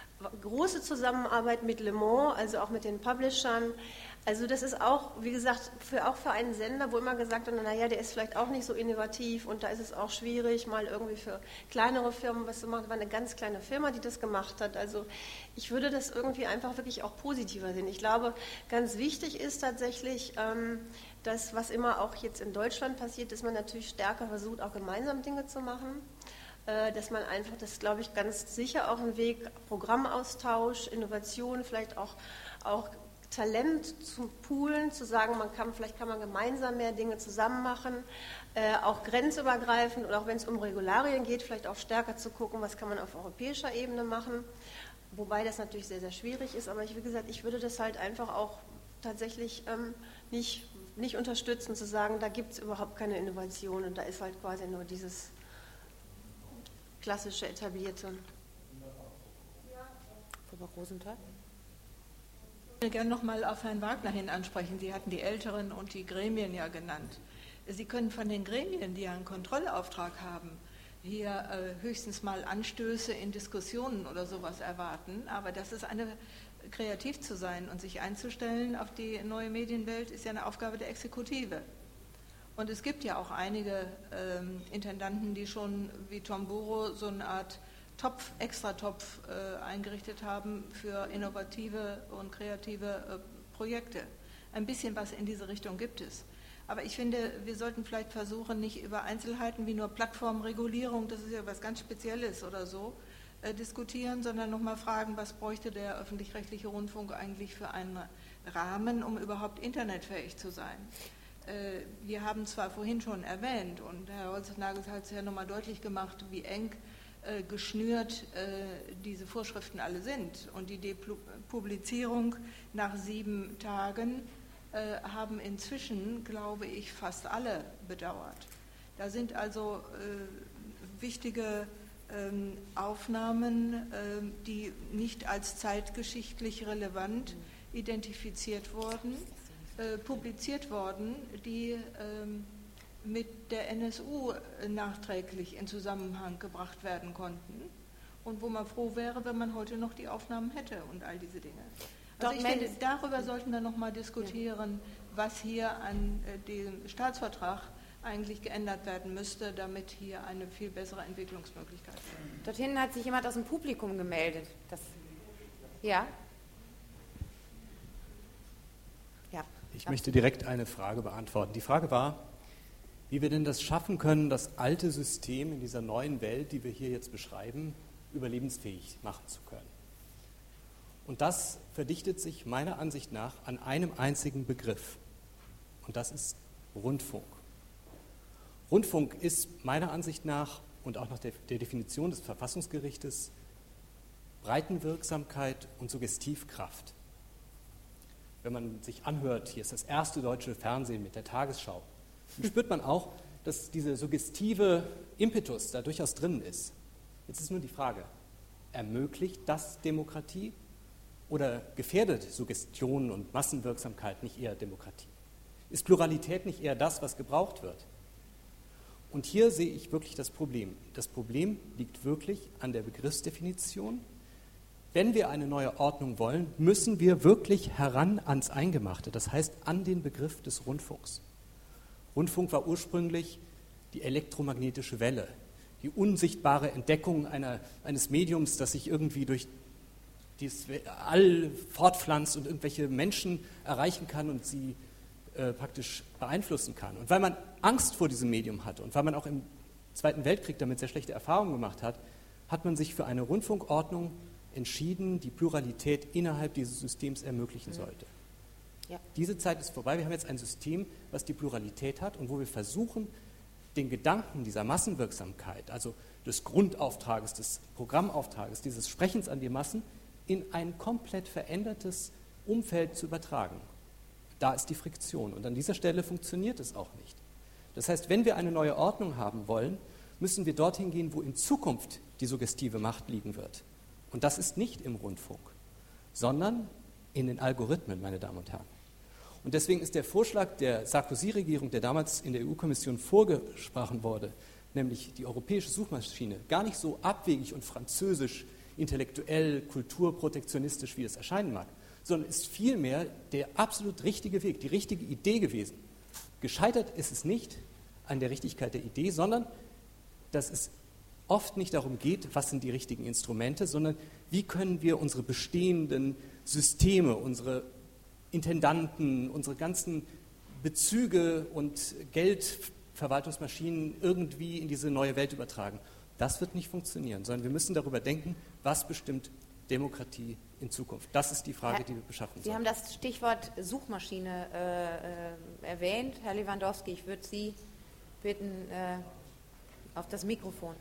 Große Zusammenarbeit mit Le Mans, also auch mit den Publishern. Also das ist auch, wie gesagt, für, auch für einen Sender, wo immer gesagt wird, naja, der ist vielleicht auch nicht so innovativ und da ist es auch schwierig, mal irgendwie für kleinere Firmen was zu machen. Es war eine ganz kleine Firma, die das gemacht hat. Also ich würde das irgendwie einfach wirklich auch positiver sehen. Ich glaube, ganz wichtig ist tatsächlich, ähm, dass was immer auch jetzt in Deutschland passiert, dass man natürlich stärker versucht, auch gemeinsam Dinge zu machen. Dass man einfach, das ist, glaube ich, ganz sicher auch ein Weg, Programmaustausch, Innovation, vielleicht auch, auch Talent zu poolen, zu sagen, man kann, vielleicht kann man gemeinsam mehr Dinge zusammen machen, äh, auch grenzübergreifend und auch wenn es um Regularien geht, vielleicht auch stärker zu gucken, was kann man auf europäischer Ebene machen, wobei das natürlich sehr, sehr schwierig ist, aber ich, wie gesagt, ich würde das halt einfach auch tatsächlich ähm, nicht, nicht unterstützen, zu sagen, da gibt es überhaupt keine Innovation und da ist halt quasi nur dieses klassische etablierte. Frau Rosenthal? Ich würde gerne noch mal auf Herrn Wagner hin ansprechen. Sie hatten die Älteren und die Gremien ja genannt. Sie können von den Gremien, die ja einen Kontrollauftrag haben, hier äh, höchstens mal Anstöße in Diskussionen oder sowas erwarten. Aber das ist eine, kreativ zu sein und sich einzustellen auf die neue Medienwelt, ist ja eine Aufgabe der Exekutive. Und es gibt ja auch einige ähm, Intendanten, die schon wie Tom Buro so eine Art Topf, Extratopf äh, eingerichtet haben für innovative und kreative äh, Projekte. Ein bisschen was in diese Richtung gibt es. Aber ich finde, wir sollten vielleicht versuchen, nicht über Einzelheiten wie nur Plattformregulierung, das ist ja was ganz Spezielles oder so, äh, diskutieren, sondern nochmal fragen, was bräuchte der öffentlich-rechtliche Rundfunk eigentlich für einen Rahmen, um überhaupt internetfähig zu sein. Wir haben zwar vorhin schon erwähnt und Herr Holznagel hat es ja nochmal deutlich gemacht, wie eng äh, geschnürt äh, diese Vorschriften alle sind. Und die Depublizierung nach sieben Tagen äh, haben inzwischen, glaube ich, fast alle bedauert. Da sind also äh, wichtige ähm, Aufnahmen, ähm, die nicht als zeitgeschichtlich relevant identifiziert wurden, äh, publiziert wurden, die ähm, mit der N S U nachträglich in Zusammenhang gebracht werden konnten und wo man froh wäre, wenn man heute noch die Aufnahmen hätte und all diese Dinge. Also ich finde, darüber sollten wir noch mal diskutieren, was hier an äh, dem Staatsvertrag eigentlich geändert werden müsste, damit hier eine viel bessere Entwicklungsmöglichkeit wäre. Dort hinten hat sich jemand aus dem Publikum gemeldet. Das, ja? Ja. Ich möchte direkt eine Frage beantworten. Die Frage war, wie wir denn das schaffen können, das alte System in dieser neuen Welt, die wir hier jetzt beschreiben, überlebensfähig machen zu können. Und das verdichtet sich meiner Ansicht nach an einem einzigen Begriff. Und das ist Rundfunk. Rundfunk ist meiner Ansicht nach und auch nach der, der Definition des Verfassungsgerichtes Breitenwirksamkeit und Suggestivkraft. Wenn man sich anhört, hier ist das erste deutsche Fernsehen mit der Tagesschau, dann spürt man auch, dass dieser suggestive Impetus da durchaus drin ist. Jetzt ist nur die Frage, ermöglicht das Demokratie oder gefährdet Suggestion und Massenwirksamkeit nicht eher Demokratie? Ist Pluralität nicht eher das, was gebraucht wird? Und hier sehe ich wirklich das Problem. Das Problem liegt wirklich an der Begriffsdefinition. Wenn wir eine neue Ordnung wollen, müssen wir wirklich heran ans Eingemachte, das heißt an den Begriff des Rundfunks. Rundfunk war ursprünglich die elektromagnetische Welle, die unsichtbare Entdeckung einer, eines Mediums, das sich irgendwie durch dieses All fortpflanzt und irgendwelche Menschen erreichen kann und sie äh, praktisch beeinflussen kann. Und weil man Angst vor diesem Medium hatte und weil man auch im Zweiten Weltkrieg damit sehr schlechte Erfahrungen gemacht hat, hat man sich für eine Rundfunkordnung entschieden, die Pluralität innerhalb dieses Systems ermöglichen sollte. Ja. Diese Zeit ist vorbei. Wir haben jetzt ein System, was die Pluralität hat und wo wir versuchen, den Gedanken dieser Massenwirksamkeit, also des Grundauftrages, des Programmauftrages, dieses Sprechens an die Massen, in ein komplett verändertes Umfeld zu übertragen. Da ist die Friktion und an dieser Stelle funktioniert es auch nicht. Das heißt, wenn wir eine neue Ordnung haben wollen, müssen wir dorthin gehen, wo in Zukunft die suggestive Macht liegen wird. Und das ist nicht im Rundfunk, sondern in den Algorithmen, meine Damen und Herren. Und deswegen ist der Vorschlag der Sarkozy-Regierung, der damals in der E U-Kommission vorgesprochen wurde, nämlich die europäische Suchmaschine, gar nicht so abwegig und französisch, intellektuell, kulturprotektionistisch, wie es erscheinen mag, sondern ist vielmehr der absolut richtige Weg, die richtige Idee gewesen. Gescheitert ist es nicht an der Richtigkeit der Idee, sondern dass es oft nicht darum geht, was sind die richtigen Instrumente, sondern wie können wir unsere bestehenden Systeme, unsere Intendanten, unsere ganzen Bezüge und Geldverwaltungsmaschinen irgendwie in diese neue Welt übertragen. Das wird nicht funktionieren, sondern wir müssen darüber denken, was bestimmt Demokratie in Zukunft. Das ist die Frage, die wir beschaffen sollen. Sie haben das Stichwort Suchmaschine äh, erwähnt. Herr Lewandowski, ich würde Sie bitten äh, auf das Mikrofon.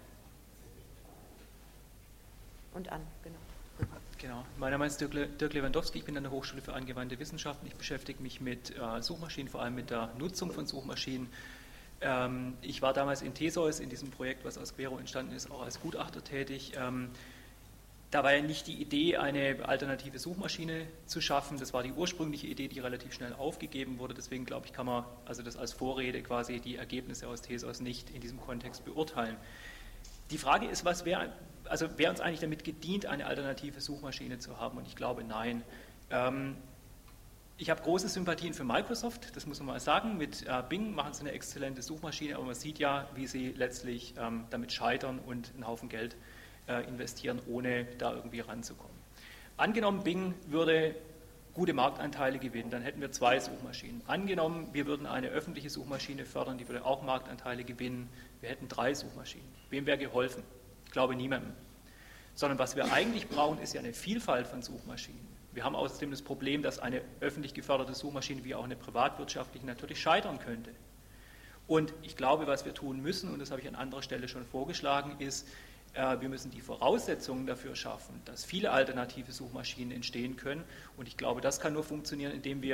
Und an, genau. Genau, mein Name ist Dirk, Le- Dirk Lewandowski, ich bin an der Hochschule für angewandte Wissenschaften. Ich beschäftige mich mit äh, Suchmaschinen, vor allem mit der Nutzung von Suchmaschinen. Ähm, ich war damals in Theseus, in diesem Projekt, was aus Quero entstanden ist, auch als Gutachter tätig. Ähm, da war ja nicht die Idee, eine alternative Suchmaschine zu schaffen. Das war die ursprüngliche Idee, die relativ schnell aufgegeben wurde. Deswegen, glaube ich, kann man also das als Vorrede quasi die Ergebnisse aus Theseus nicht in diesem Kontext beurteilen. Die Frage ist, was wäre... Also wäre uns eigentlich damit gedient, eine alternative Suchmaschine zu haben? Und ich glaube, nein. Ähm, ich habe große Sympathien für Microsoft, das muss man mal sagen. Mit äh, Bing machen sie eine exzellente Suchmaschine, aber man sieht ja, wie sie letztlich ähm, damit scheitern und einen Haufen Geld äh, investieren, ohne da irgendwie ranzukommen. Angenommen, Bing würde gute Marktanteile gewinnen, dann hätten wir zwei Suchmaschinen. Angenommen, wir würden eine öffentliche Suchmaschine fördern, die würde auch Marktanteile gewinnen, wir hätten drei Suchmaschinen. Wem wäre geholfen? Ich glaube niemandem. Sondern was wir eigentlich brauchen, ist ja eine Vielfalt von Suchmaschinen. Wir haben außerdem das Problem, dass eine öffentlich geförderte Suchmaschine wie auch eine privatwirtschaftliche natürlich scheitern könnte. Und ich glaube, was wir tun müssen, und das habe ich an anderer Stelle schon vorgeschlagen, ist, äh, wir müssen die Voraussetzungen dafür schaffen, dass viele alternative Suchmaschinen entstehen können. Und ich glaube, das kann nur funktionieren, indem wir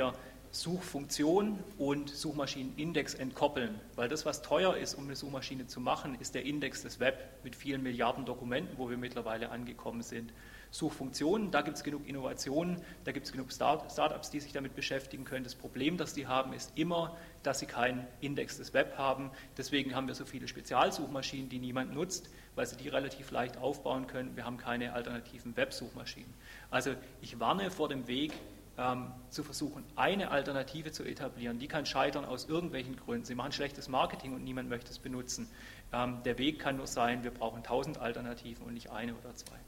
Suchfunktion und Suchmaschinenindex entkoppeln, weil das, was teuer ist, um eine Suchmaschine zu machen, ist der Index des Web mit vielen Milliarden Dokumenten, wo wir mittlerweile angekommen sind. Suchfunktionen, da gibt es genug Innovationen, da gibt es genug Start- Startups, die sich damit beschäftigen können. Das Problem, das die haben, ist immer, dass sie keinen Index des Web haben. Deswegen haben wir so viele Spezialsuchmaschinen, die niemand nutzt, weil sie die relativ leicht aufbauen können. Wir haben keine alternativen Websuchmaschinen. Also ich warne vor dem Weg, ähm, zu versuchen, eine Alternative zu etablieren. Die kann scheitern aus irgendwelchen Gründen. Sie machen schlechtes Marketing und niemand möchte es benutzen. Ähm, der Weg kann nur sein, wir brauchen tausend Alternativen und nicht eine oder zwei.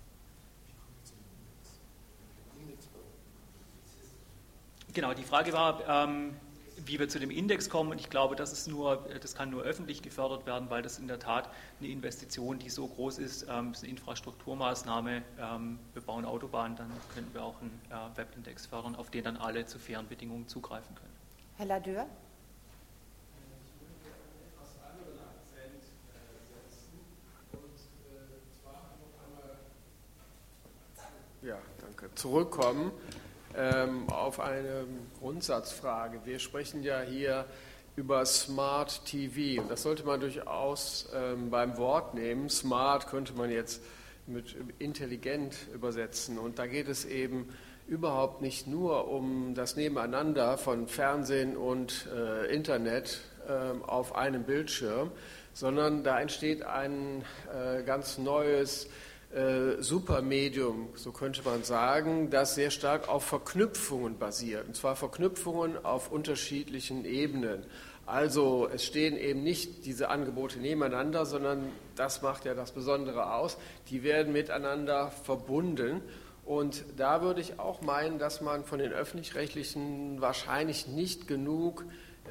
Genau, die Frage war, ähm, wie wir zu dem Index kommen, und ich glaube, das ist nur, das kann nur öffentlich gefördert werden, weil das in der Tat eine Investition, die so groß ist, ähm, ist eine Infrastrukturmaßnahme. Ähm, wir bauen Autobahnen, dann könnten wir auch einen äh, Webindex fördern, auf den dann alle zu fairen Bedingungen zugreifen können. Herr Ladeur? Ja, danke. Zurückkommen ähm, auf eine Grundsatzfrage. Wir sprechen ja hier über Smart T V und das sollte man durchaus ähm, beim Wort nehmen. Smart könnte man jetzt mit intelligent übersetzen und da geht es eben überhaupt nicht nur um das Nebeneinander von Fernsehen und äh, Internet äh, auf einem Bildschirm, sondern da entsteht ein äh, ganz neues Äh, Supermedium, so könnte man sagen, das sehr stark auf Verknüpfungen basiert, und zwar Verknüpfungen auf unterschiedlichen Ebenen. Also es stehen eben nicht diese Angebote nebeneinander, sondern das macht ja das Besondere aus, die werden miteinander verbunden. Und da würde ich auch meinen, dass man von den Öffentlich-Rechtlichen wahrscheinlich nicht genug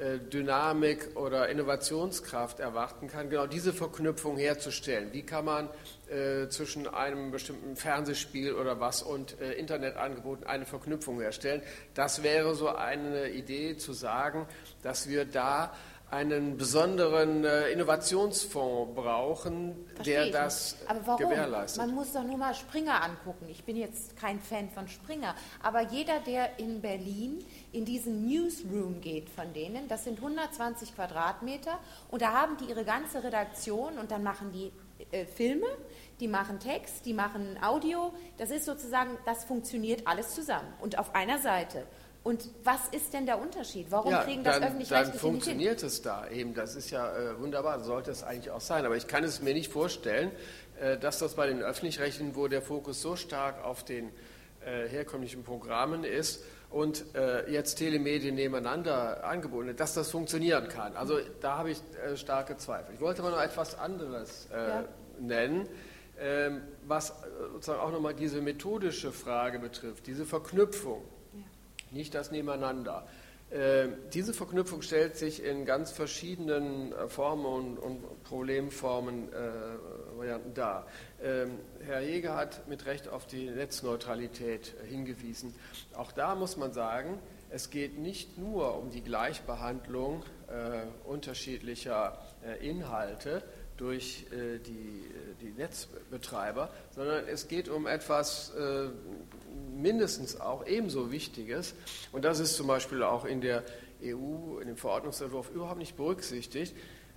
Dynamik oder Innovationskraft erwarten kann, genau diese Verknüpfung herzustellen. Wie kann man äh, zwischen einem bestimmten Fernsehspiel oder was und äh, Internetangeboten eine Verknüpfung herstellen? Das wäre so eine Idee zu sagen, dass wir da einen besonderen äh, Innovationsfonds brauchen, Verstehe der das Aber warum? gewährleistet. Man muss doch nur mal Springer angucken. Ich bin jetzt kein Fan von Springer, aber jeder, der in Berlin in diesen Newsroom geht von denen, das sind hundertzwanzig Quadratmeter und da haben die ihre ganze Redaktion und dann machen die äh, Filme, die machen Text, die machen Audio. Das ist sozusagen, das funktioniert alles zusammen und auf einer Seite. Und was ist denn der Unterschied? Warum ja, kriegen das dann, Öffentlich-Rechtliche dann funktioniert es da eben. Das ist ja äh, wunderbar, sollte es eigentlich auch sein. Aber ich kann es mir nicht vorstellen, äh, dass das bei den Öffentlich-Rechtlichen, wo der Fokus so stark auf den äh, herkömmlichen Programmen ist und äh, jetzt Telemedien nebeneinander angeboten, dass das funktionieren kann. Also da habe ich äh, starke Zweifel. Ich wollte aber noch etwas anderes äh, ja. nennen, äh, was sozusagen auch nochmal diese methodische Frage betrifft, diese Verknüpfung. Nicht das Nebeneinander. Äh, diese Verknüpfung stellt sich in ganz verschiedenen äh, Formen und, und Problemformen äh, Varianten dar. Ähm, Herr Heege hat mit Recht auf die Netzneutralität äh, hingewiesen. Auch da muss man sagen, es geht nicht nur um die Gleichbehandlung äh, unterschiedlicher äh, Inhalte durch äh, die, die Netzbetreiber, sondern es geht um etwas äh, mindestens auch ebenso Wichtiges, und das ist zum Beispiel auch in der E U, in dem Verordnungsentwurf überhaupt nicht berücksichtigt.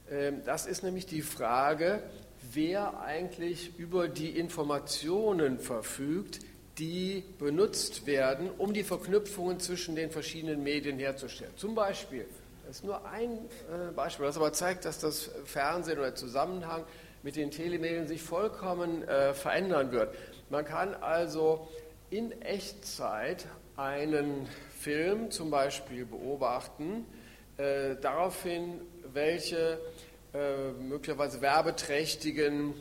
Das ist nämlich die Frage, wer eigentlich über die Informationen verfügt, die benutzt werden, um die Verknüpfungen zwischen den verschiedenen Medien herzustellen. Zum Beispiel, das ist nur ein Beispiel, das aber zeigt, dass das Fernsehen oder der Zusammenhang mit den Telemedien sich vollkommen äh, verändern wird. Man kann also in Echtzeit einen Film zum Beispiel beobachten, äh, daraufhin, welche äh, möglicherweise werbeträchtigen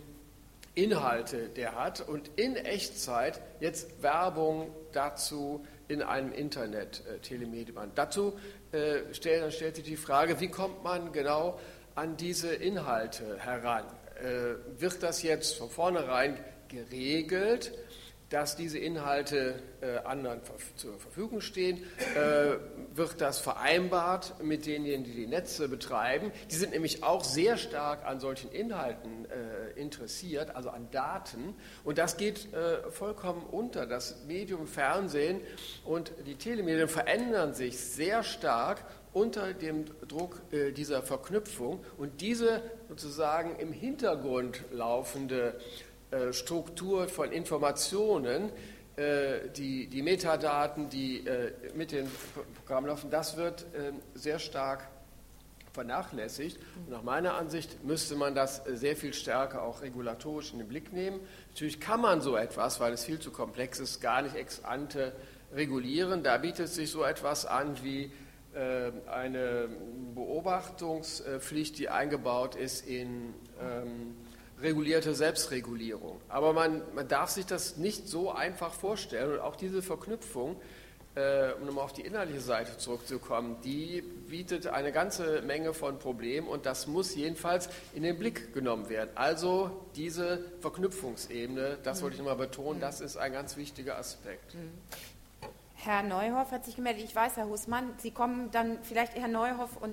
Inhalte der hat und in Echtzeit jetzt Werbung dazu in einem Internet-Telemedium an. Dazu äh, stellt, dann stellt sich die Frage, wie kommt man genau an diese Inhalte heran? Äh, wird das jetzt von vornherein geregelt, dass diese Inhalte äh, anderen zur Verfügung stehen? Äh, wird das vereinbart mit denjenigen, die die Netze betreiben? Die sind nämlich auch sehr stark an solchen Inhalten äh, interessiert, also an Daten. Und das geht äh, vollkommen unter. Das Medium Fernsehen und die Telemedien verändern sich sehr stark unter dem Druck äh, dieser Verknüpfung. Und diese sozusagen im Hintergrund laufende äh, Struktur von Informationen, äh, die, die Metadaten, die äh, mit den Programmen laufen, das wird äh, sehr stark vernachlässigt. Und nach meiner Ansicht müsste man das sehr viel stärker auch regulatorisch in den Blick nehmen. Natürlich kann man so etwas, weil es viel zu komplex ist, gar nicht ex ante regulieren. Da bietet sich so etwas an wie äh, eine Beobachtungspflicht, die eingebaut ist in ähm, regulierte Selbstregulierung. Aber man, man darf sich das nicht so einfach vorstellen. Und auch diese Verknüpfung, um nochmal auf die inhaltliche Seite zurückzukommen, die bietet eine ganze Menge von Problemen und das muss jedenfalls in den Blick genommen werden. Also diese Verknüpfungsebene, das wollte ich nochmal betonen, das ist ein ganz wichtiger Aspekt. Herr Neuhoff hat sich gemeldet. Ich weiß, Herr Husmann, Sie kommen dann vielleicht, Herr Neuhoff und,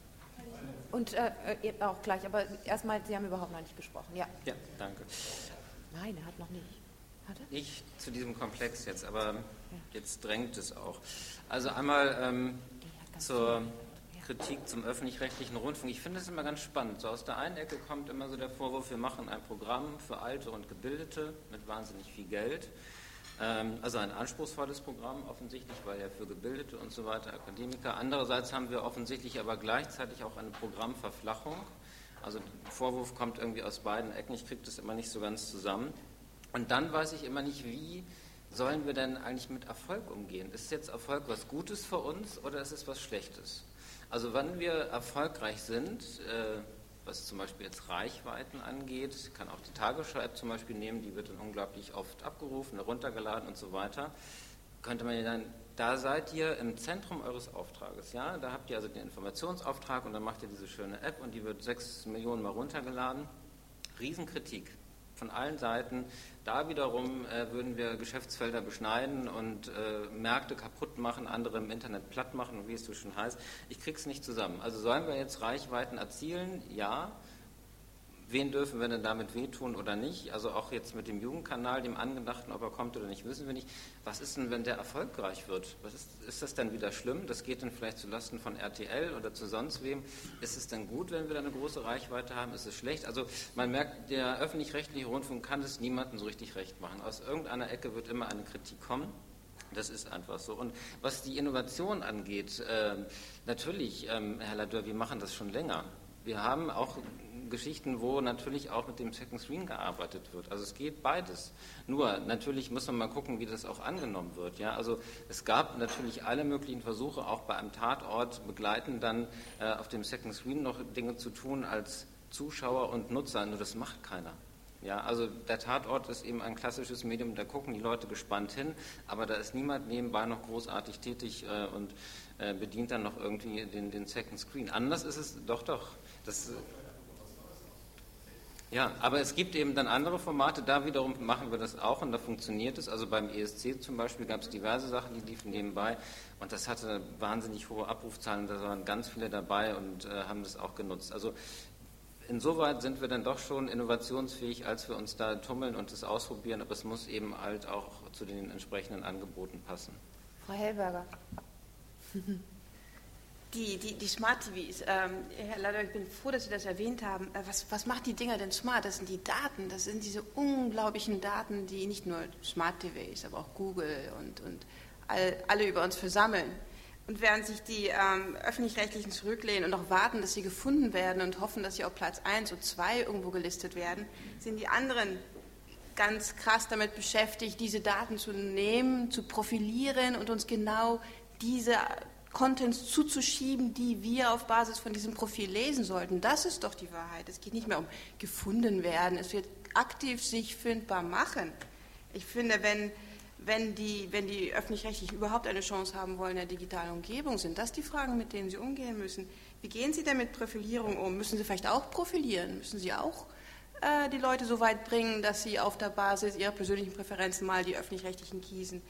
und äh, auch gleich, aber erstmal, Sie haben überhaupt noch nicht gesprochen. Ja, ja, danke. Nein, er hat noch nicht. Nicht zu diesem Komplex jetzt, aber jetzt drängt es auch. Also einmal ähm, zur Kritik zum öffentlich-rechtlichen Rundfunk. Ich finde es immer ganz spannend. So aus der einen Ecke kommt immer so der Vorwurf, wir machen ein Programm für Alte und Gebildete mit wahnsinnig viel Geld. Ähm, also ein anspruchsvolles Programm offensichtlich, weil ja für Gebildete und so weiter, Akademiker. Andererseits haben wir offensichtlich aber gleichzeitig auch eine Programmverflachung. Also der Vorwurf kommt irgendwie aus beiden Ecken. Ich kriege das immer nicht so ganz zusammen. Und dann weiß ich immer nicht, wie sollen wir denn eigentlich mit Erfolg umgehen? Ist jetzt Erfolg was Gutes für uns oder ist es was Schlechtes? Also wenn wir erfolgreich sind, äh, was zum Beispiel jetzt Reichweiten angeht, ich kann auch die Tagesschau-App zum Beispiel nehmen, die wird dann unglaublich oft abgerufen, heruntergeladen und so weiter, könnte man ja dann, da seid ihr im Zentrum eures Auftrages, ja, da habt ihr also den Informationsauftrag und dann macht ihr diese schöne App und die wird sechs Millionen Mal runtergeladen. Riesenkritik von allen Seiten. Da wiederum äh, würden wir Geschäftsfelder beschneiden und äh, Märkte kaputt machen, andere im Internet platt machen und wie es so schön heißt. Ich krieg's nicht zusammen. Also sollen wir jetzt Reichweiten erzielen? Ja. Wen dürfen wir denn damit wehtun oder nicht? Also auch jetzt mit dem Jugendkanal, dem Angedachten, ob er kommt oder nicht, wissen wir nicht. Was ist denn, wenn der erfolgreich wird? Was ist, ist das dann wieder schlimm? Das geht dann vielleicht zulasten von R T L oder zu sonst wem. Ist es dann gut, wenn wir da eine große Reichweite haben? Ist es schlecht? Also man merkt, der öffentlich-rechtliche Rundfunk kann es niemandem so richtig recht machen. Aus irgendeiner Ecke wird immer eine Kritik kommen. Das ist einfach so. Und was die Innovation angeht, äh, natürlich, ähm, Herr Ladeur, wir machen das schon länger. Wir haben auch Geschichten, wo natürlich auch mit dem Second Screen gearbeitet wird. Also es geht beides. Nur natürlich muss man mal gucken, wie das auch angenommen wird. Ja, also es gab natürlich alle möglichen Versuche, auch bei einem Tatort begleitend dann äh, auf dem Second Screen noch Dinge zu tun als Zuschauer und Nutzer. Nur das macht keiner. Ja, also der Tatort ist eben ein klassisches Medium, da gucken die Leute gespannt hin, aber da ist niemand nebenbei noch großartig tätig äh, und äh, bedient dann noch irgendwie den, den Second Screen. Anders ist es, doch, doch. Das, ja, aber es gibt eben dann andere Formate, da wiederum machen wir das auch und da funktioniert es. Also beim E S C zum Beispiel gab es diverse Sachen, die liefen nebenbei und das hatte wahnsinnig hohe Abrufzahlen, da waren ganz viele dabei und äh, haben das auch genutzt. Also insoweit sind wir dann doch schon innovationsfähig, als wir uns da tummeln und das ausprobieren, aber es muss eben halt auch zu den entsprechenden Angeboten passen. Frau Hellberger. Die, die, die Smart T Vs, ähm, Herr Ladeur, ich bin froh, dass Sie das erwähnt haben. Äh, was, was macht die Dinger denn smart? Das sind die Daten, das sind diese unglaublichen Daten, die nicht nur Smart T Vs, aber auch Google und, und all, alle über uns versammeln. Und während sich die ähm, Öffentlich-Rechtlichen zurücklehnen und auch warten, dass sie gefunden werden und hoffen, dass sie auf Platz eins und zwei irgendwo gelistet werden, sind die anderen ganz krass damit beschäftigt, diese Daten zu nehmen, zu profilieren und uns genau diese Contents zuzuschieben, die wir auf Basis von diesem Profil lesen sollten. Das ist doch die Wahrheit. Es geht nicht mehr um gefunden werden. Es wird aktiv sich findbar machen. Ich finde, wenn, wenn die, wenn die Öffentlich-Rechtlichen überhaupt eine Chance haben wollen in der digitalen Umgebung, sind das die Fragen, mit denen sie umgehen müssen. Wie gehen Sie denn mit Profilierung um? Müssen Sie vielleicht auch profilieren? Müssen Sie auch äh, die Leute so weit bringen, dass sie auf der Basis ihrer persönlichen Präferenzen mal die Öffentlich-Rechtlichen kiezen?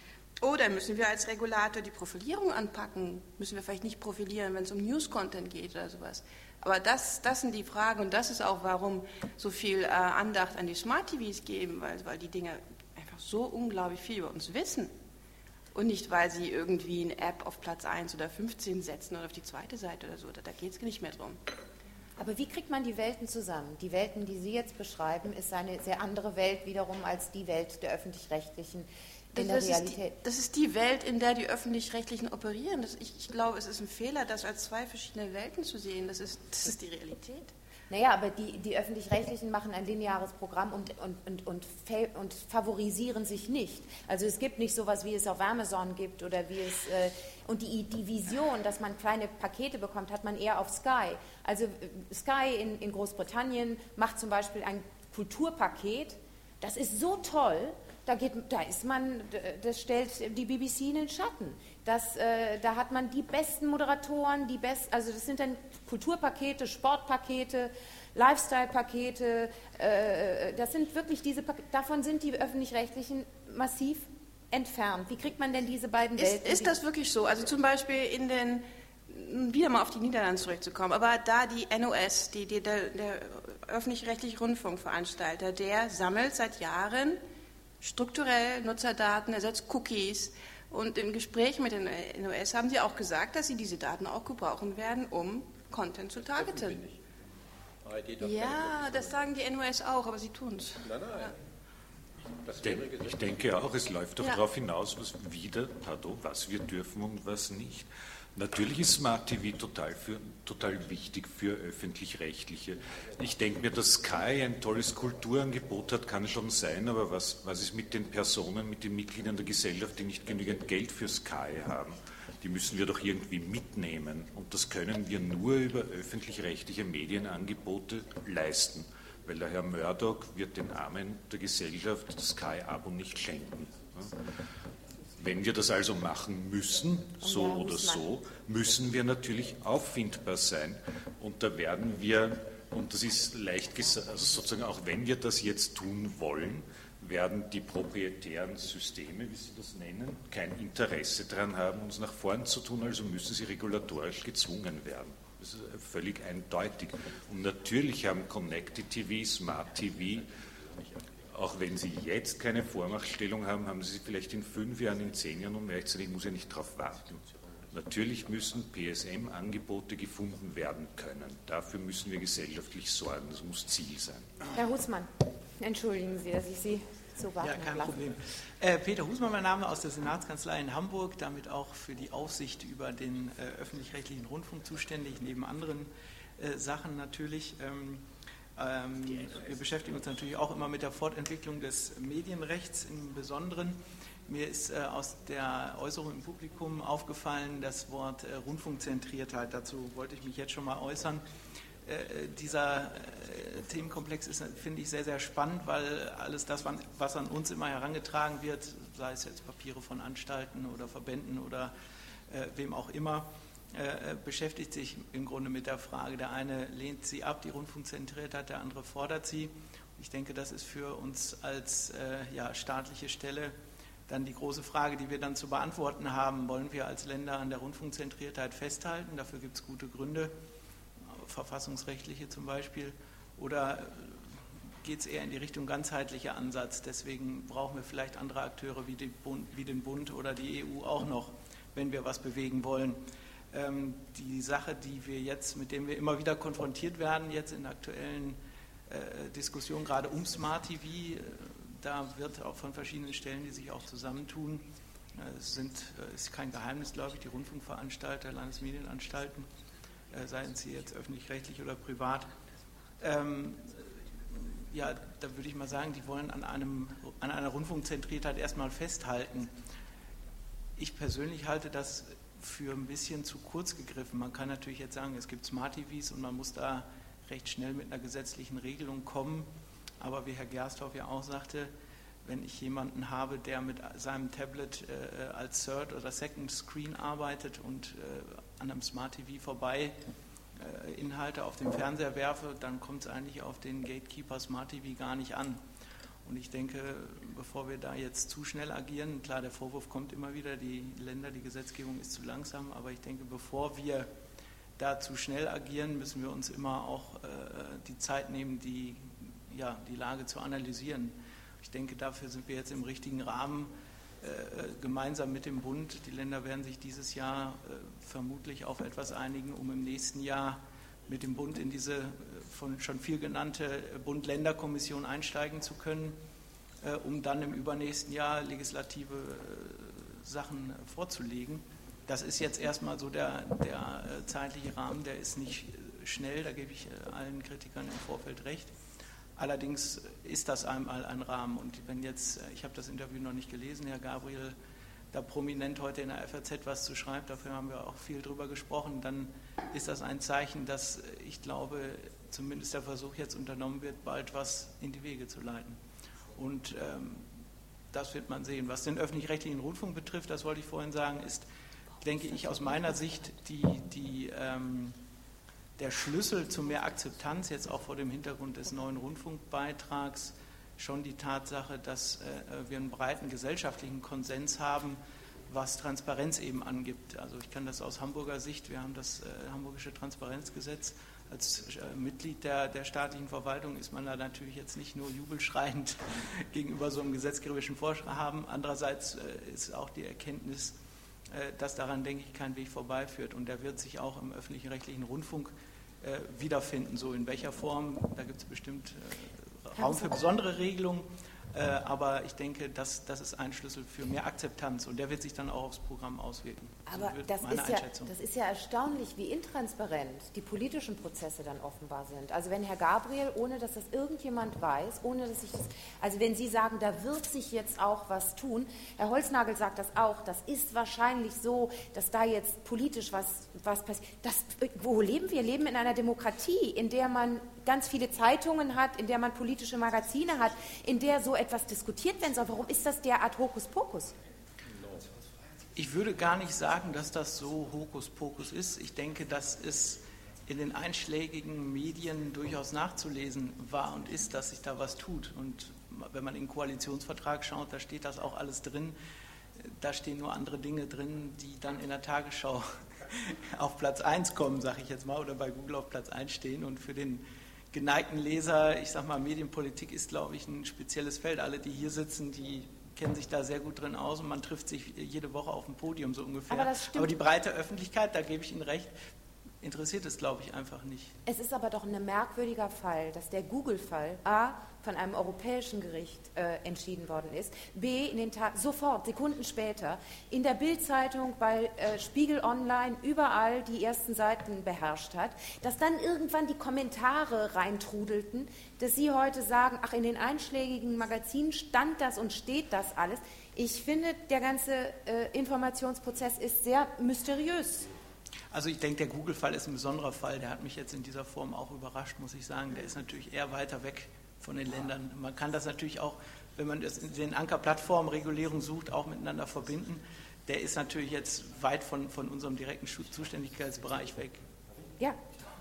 Oder müssen wir als Regulator die Profilierung anpacken? Müssen wir vielleicht nicht profilieren, wenn es um News-Content geht oder sowas? Aber das, das sind die Fragen und das ist auch, warum so viel äh, Andacht an die Smart-T Vs geben, weil, weil die Dinge einfach so unglaublich viel über uns wissen. Und nicht, weil sie irgendwie eine App auf Platz eins oder fünfzehn setzen oder auf die zweite Seite oder so. Da, da geht es nicht mehr drum. Aber wie kriegt man die Welten zusammen? Die Welten, die Sie jetzt beschreiben, ist eine sehr andere Welt wiederum als die Welt der Öffentlich-Rechtlichen in der das Realität. Ist die, das ist die Welt, in der die Öffentlich-Rechtlichen operieren. Das, ich, ich glaube, es ist ein Fehler, das als zwei verschiedene Welten zu sehen. Das ist, das ist die Realität. Naja, aber die, die Öffentlich-Rechtlichen machen ein lineares Programm und, und, und, und, und favorisieren sich nicht. Also es gibt nicht sowas, wie es auf Amazon gibt oder wie es... Äh, und die, die Vision, dass man kleine Pakete bekommt, hat man eher auf Sky. Also Sky in, in Großbritannien macht zum Beispiel ein Kulturpaket, das ist so toll, da, geht, da ist man, das stellt die B B C in den Schatten. Das, äh, da hat man die besten Moderatoren, die best, also das sind dann Kulturpakete, Sportpakete, Lifestyle-Pakete, äh, das sind wirklich diese Pakete, davon sind die Öffentlich-Rechtlichen massiv entfernt. Wie kriegt man denn diese beiden Welten? Ist, ist das wirklich so? Also zum Beispiel in den, wieder mal auf die Niederlande zurückzukommen, aber da die N O S, die, die, der, der öffentlich-rechtliche Rundfunkveranstalter, der sammelt seit Jahren strukturell Nutzerdaten, ersetzt Cookies. Und im Gespräch mit den N O S haben sie auch gesagt, dass sie diese Daten auch gebrauchen werden, um Content zu targeten. Ja, das sagen die N O S auch, aber sie tun es. Nein, nein. Ja. Ich denke auch, es läuft doch ja. darauf hinaus, was wieder, pardon, was wir dürfen und was nicht. Natürlich ist Smart T V total, für, total wichtig für Öffentlich-Rechtliche. Ich denke mir, dass Sky ein tolles Kulturangebot hat, kann schon sein, aber was, was ist mit den Personen, mit den Mitgliedern der Gesellschaft, die nicht genügend Geld für Sky haben? Die müssen wir doch irgendwie mitnehmen. Und das können wir nur über öffentlich-rechtliche Medienangebote leisten. Weil der Herr Murdoch wird den Armen der Gesellschaft das Sky-Abo nicht schenken. Wenn wir das also machen müssen, so oder so, müssen wir natürlich auffindbar sein. Und da werden wir, und das ist leicht gesagt, also sozusagen auch wenn wir das jetzt tun wollen, werden die proprietären Systeme, wie Sie das nennen, kein Interesse daran haben, uns nach vorn zu tun, also müssen sie regulatorisch gezwungen werden. Das ist völlig eindeutig. Und natürlich haben Connected T V, Smart T V, auch wenn sie jetzt keine Vormachtstellung haben, haben sie vielleicht in fünf Jahren, in zehn Jahren und gleichzeitig muss ja nicht darauf warten. Natürlich müssen P S M-Angebote gefunden werden können. Dafür müssen wir gesellschaftlich sorgen. Das muss Ziel sein. Herr Husmann, entschuldigen Sie, dass ich Sie so warten Ja, kein lasse. Problem. Äh, Peter Husmann, mein Name, aus der Senatskanzlei in Hamburg, damit auch für die Aufsicht über den äh, öffentlich-rechtlichen Rundfunk zuständig, neben anderen äh, Sachen natürlich. Ähm, ähm, wir beschäftigen uns natürlich auch immer mit der Fortentwicklung des Medienrechts im Besonderen. Mir ist äh, aus der Äußerung im Publikum aufgefallen, das Wort äh, Rundfunkzentriertheit. Dazu wollte ich mich jetzt schon mal äußern. Äh, dieser äh, Themenkomplex ist, finde ich, sehr, sehr spannend, weil alles das, was an uns immer herangetragen wird, sei es jetzt Papiere von Anstalten oder Verbänden oder äh, wem auch immer, äh, beschäftigt sich im Grunde mit der Frage. Der eine lehnt sie ab, die Rundfunkzentriertheit, der andere fordert sie. Ich denke, das ist für uns als äh, ja, staatliche Stelle dann die große Frage, die wir dann zu beantworten haben. Wollen wir als Länder an der Rundfunkzentriertheit festhalten? Dafür gibt es gute Gründe, verfassungsrechtliche zum Beispiel. Oder geht es eher in die Richtung ganzheitlicher Ansatz? Deswegen brauchen wir vielleicht andere Akteure wie, die Bund, wie den Bund oder die E U auch noch, wenn wir was bewegen wollen. Ähm, die Sache, die wir jetzt, mit der wir immer wieder konfrontiert werden, jetzt in aktuellen äh, Diskussionen, gerade um Smart T V, äh, da wird auch von verschiedenen Stellen, die sich auch zusammentun, es sind, ist kein Geheimnis, glaube ich, die Rundfunkveranstalter, Landesmedienanstalten, seien sie jetzt öffentlich-rechtlich oder privat. Ähm, ja, da würde ich mal sagen, die wollen an, einem, an einer Rundfunkzentriertheit erstmal festhalten. Ich persönlich halte das für ein bisschen zu kurz gegriffen. Man kann natürlich jetzt sagen, es gibt Smart T Vs und man muss da recht schnell mit einer gesetzlichen Regelung kommen. Aber wie Herr Gersthoff ja auch sagte, wenn ich jemanden habe, der mit seinem Tablet äh, als Third oder Second Screen arbeitet und äh, an einem Smart T V vorbei äh, Inhalte auf den Fernseher werfe, dann kommt es eigentlich auf den Gatekeeper Smart T V gar nicht an. Und ich denke, bevor wir da jetzt zu schnell agieren, klar, der Vorwurf kommt immer wieder, die Länder, die Gesetzgebung ist zu langsam, aber ich denke, bevor wir da zu schnell agieren, müssen wir uns immer auch äh, die Zeit nehmen, die, ja, die Lage zu analysieren. Ich denke, dafür sind wir jetzt im richtigen Rahmen, äh, gemeinsam mit dem Bund. Die Länder werden sich dieses Jahr äh, vermutlich auf etwas einigen, um im nächsten Jahr mit dem Bund in diese äh, von schon viel genannte Bund-Länder-Kommission einsteigen zu können, äh, um dann im übernächsten Jahr legislative äh, Sachen äh, vorzulegen. Das ist jetzt erstmal so der, der äh, zeitliche Rahmen, der ist nicht äh, schnell, da gebe ich äh, allen Kritikern im Vorfeld recht. Allerdings ist das einmal ein Rahmen. Und wenn jetzt, äh, ich habe das Interview noch nicht gelesen, Herr Gabriel da prominent heute in der F A Z was zu schreibt, dafür haben wir auch viel drüber gesprochen, dann ist das ein Zeichen, dass ich glaube, zumindest der Versuch jetzt unternommen wird, bald was in die Wege zu leiten. Und ähm, das wird man sehen. Was den öffentlich-rechtlichen Rundfunk betrifft, das wollte ich vorhin sagen, ist, denke ich, aus meiner Sicht die, die, ähm, der Schlüssel zu mehr Akzeptanz, jetzt auch vor dem Hintergrund des neuen Rundfunkbeitrags, schon die Tatsache, dass äh, wir einen breiten gesellschaftlichen Konsens haben, was Transparenz eben angibt. Also ich kann das aus Hamburger Sicht, wir haben das äh, Hamburgische Transparenzgesetz, als äh, Mitglied der, der staatlichen Verwaltung ist man da natürlich jetzt nicht nur jubelschreiend gegenüber so einem gesetzgeberischen Vorhaben. Andererseits äh, ist auch die Erkenntnis, äh, dass daran, denke ich, kein Weg vorbeiführt. Und der wird sich auch im öffentlich-rechtlichen Rundfunk äh, wiederfinden. So in welcher Form, da gibt es bestimmt äh, Raum für besondere Regelungen. Äh, aber ich denke, das, das ist ein Schlüssel für mehr Akzeptanz und der wird sich dann auch aufs Programm auswirken. Aber so das ist, ja, das ist ja erstaunlich, wie intransparent die politischen Prozesse dann offenbar sind. Also wenn Herr Gabriel, ohne dass das irgendjemand weiß, ohne dass ich das, also wenn Sie sagen, da wird sich jetzt auch was tun, Herr Holznagel sagt das auch, das ist wahrscheinlich so, dass da jetzt politisch was, was passiert. Das, wo leben wir? Wir leben in einer Demokratie, in der man ganz viele Zeitungen hat, in der man politische Magazine hat, in der so etwas diskutiert werden soll. Warum ist das derart Hokuspokus? Ich würde gar nicht sagen, dass das so Hokuspokus ist. Ich denke, dass es in den einschlägigen Medien durchaus nachzulesen war und ist, dass sich da was tut. Und wenn man in den Koalitionsvertrag schaut, da steht das auch alles drin. Da stehen nur andere Dinge drin, die dann in der Tagesschau auf Platz eins kommen, sage ich jetzt mal, oder bei Google auf Platz eins stehen. Und für den geneigten Leser, ich sage mal, Medienpolitik ist, glaube ich, ein spezielles Feld. Alle, die hier sitzen, die kennen sich da sehr gut drin aus und man trifft sich jede Woche auf dem Podium so ungefähr. Aber, das stimmt. Aber die breite Öffentlichkeit, da gebe ich Ihnen recht, interessiert es, glaube ich, einfach nicht. Es ist aber doch ein merkwürdiger Fall, dass der Google-Fall A von einem europäischen Gericht äh, entschieden worden ist, B in den Tag sofort, Sekunden später, in der Bild-Zeitung, bei äh, Spiegel Online, überall die ersten Seiten beherrscht hat, dass dann irgendwann die Kommentare reintrudelten, dass Sie heute sagen, ach, in den einschlägigen Magazinen stand das und steht das alles. Ich finde, der ganze äh, Informationsprozess ist sehr mysteriös. Also ich denke, der Google-Fall ist ein besonderer Fall. Der hat mich jetzt in dieser Form auch überrascht, muss ich sagen. Der ist natürlich eher weiter weg von den Ländern. Man kann das natürlich auch, wenn man das in den Ankerplattformen-Regulierung sucht, auch miteinander verbinden. Der ist natürlich jetzt weit von, von unserem direkten Zuständigkeitsbereich weg. Ja.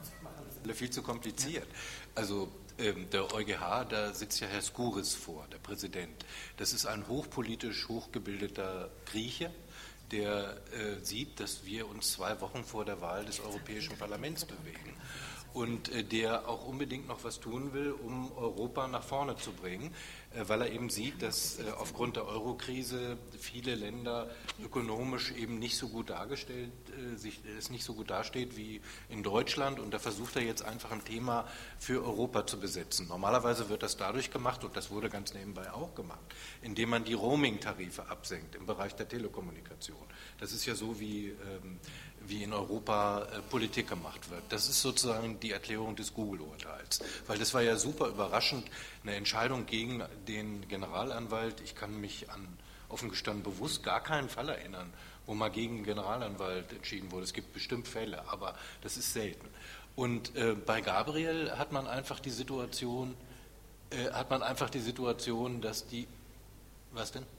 Viel zu kompliziert. Also ähm, der EuGH, da sitzt ja Herr Skouris vor, der Präsident. Das ist ein hochpolitisch hochgebildeter Grieche, der äh, sieht, dass wir uns zwei Wochen vor der Wahl des Europäischen Parlaments bewegen und äh, der auch unbedingt noch was tun will, um Europa nach vorne zu bringen, äh, weil er eben sieht, dass äh, aufgrund der Eurokrise viele Länder ökonomisch eben nicht so gut dargestellt, äh, sich, es nicht so gut dasteht wie in Deutschland, und da versucht er jetzt einfach ein Thema für Europa zu besetzen. Normalerweise wird das dadurch gemacht, und das wurde ganz nebenbei auch gemacht, indem man die Roaming-Tarife absenkt im Bereich der Telekommunikation. Das ist ja so, wie, ähm, wie in Europa äh, Politik gemacht wird. Das ist sozusagen die Erklärung des Google-Urteils. Weil das war ja super überraschend, eine Entscheidung gegen den Generalanwalt. Ich kann mich an, offen gestanden, bewusst gar keinen Fall erinnern, wo mal gegen den Generalanwalt entschieden wurde. Es gibt bestimmt Fälle, aber das ist selten. Und äh, bei Gabriel hat man einfach die Situation, äh, hat man einfach die Situation, dass die, was denn?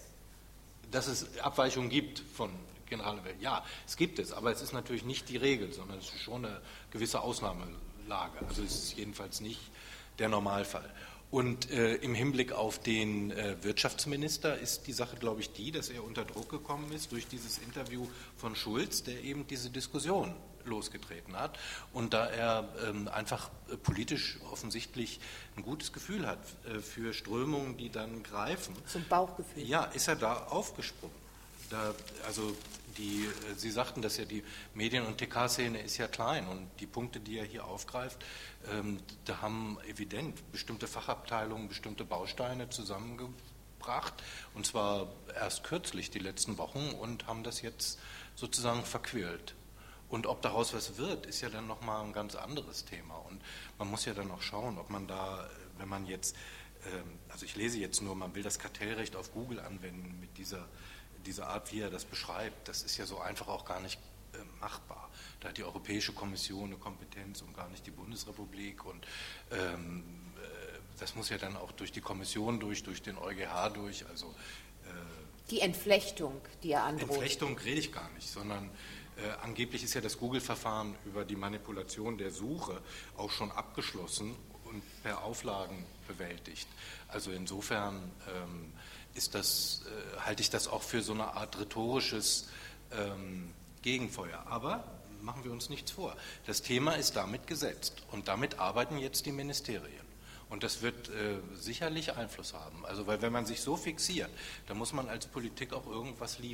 Dass es Abweichungen gibt von Generalanwälten. Ja, es gibt es, aber es ist natürlich nicht die Regel, sondern es ist schon eine gewisse Ausnahmelage. Also es ist jedenfalls nicht der Normalfall. Und äh, im Hinblick auf den äh, Wirtschaftsminister ist die Sache, glaube ich, die, dass er unter Druck gekommen ist durch dieses Interview von Schulz, der eben diese Diskussion losgetreten hat. Und da er ähm, einfach äh, politisch offensichtlich ein gutes Gefühl hat äh, für Strömungen, die dann greifen. Zum Bauchgefühl. Ja, ist er da aufgesprungen. Da, also die, äh, Sie sagten, dass ja die Medien- und T K-Szene ist ja klein und die Punkte, die er hier aufgreift, ähm, da haben evident bestimmte Fachabteilungen, bestimmte Bausteine zusammengebracht und zwar erst kürzlich, die letzten Wochen, und haben das jetzt sozusagen verquirlt. Und ob daraus was wird, ist ja dann nochmal ein ganz anderes Thema. Und man muss ja dann auch schauen, ob man da, wenn man jetzt, also ich lese jetzt nur, man will das Kartellrecht auf Google anwenden mit dieser, dieser Art, wie er das beschreibt. Das ist ja so einfach auch gar nicht machbar. Da hat die Europäische Kommission eine Kompetenz und gar nicht die Bundesrepublik. Und ähm, das muss ja dann auch durch die Kommission durch, durch den EuGH durch. Also, äh, die Entflechtung, die er androht. Entflechtung rede ich gar nicht, sondern Äh, angeblich ist ja das Google-Verfahren über die Manipulation der Suche auch schon abgeschlossen und per Auflagen bewältigt. Also insofern ähm, ist das, äh, halte ich das auch für so eine Art rhetorisches ähm, Gegenfeuer. Aber machen wir uns nichts vor. Das Thema ist damit gesetzt und damit arbeiten jetzt die Ministerien. Und das wird äh, sicherlich Einfluss haben. Also weil wenn man sich so fixiert, dann muss man als Politik auch irgendwas liefern.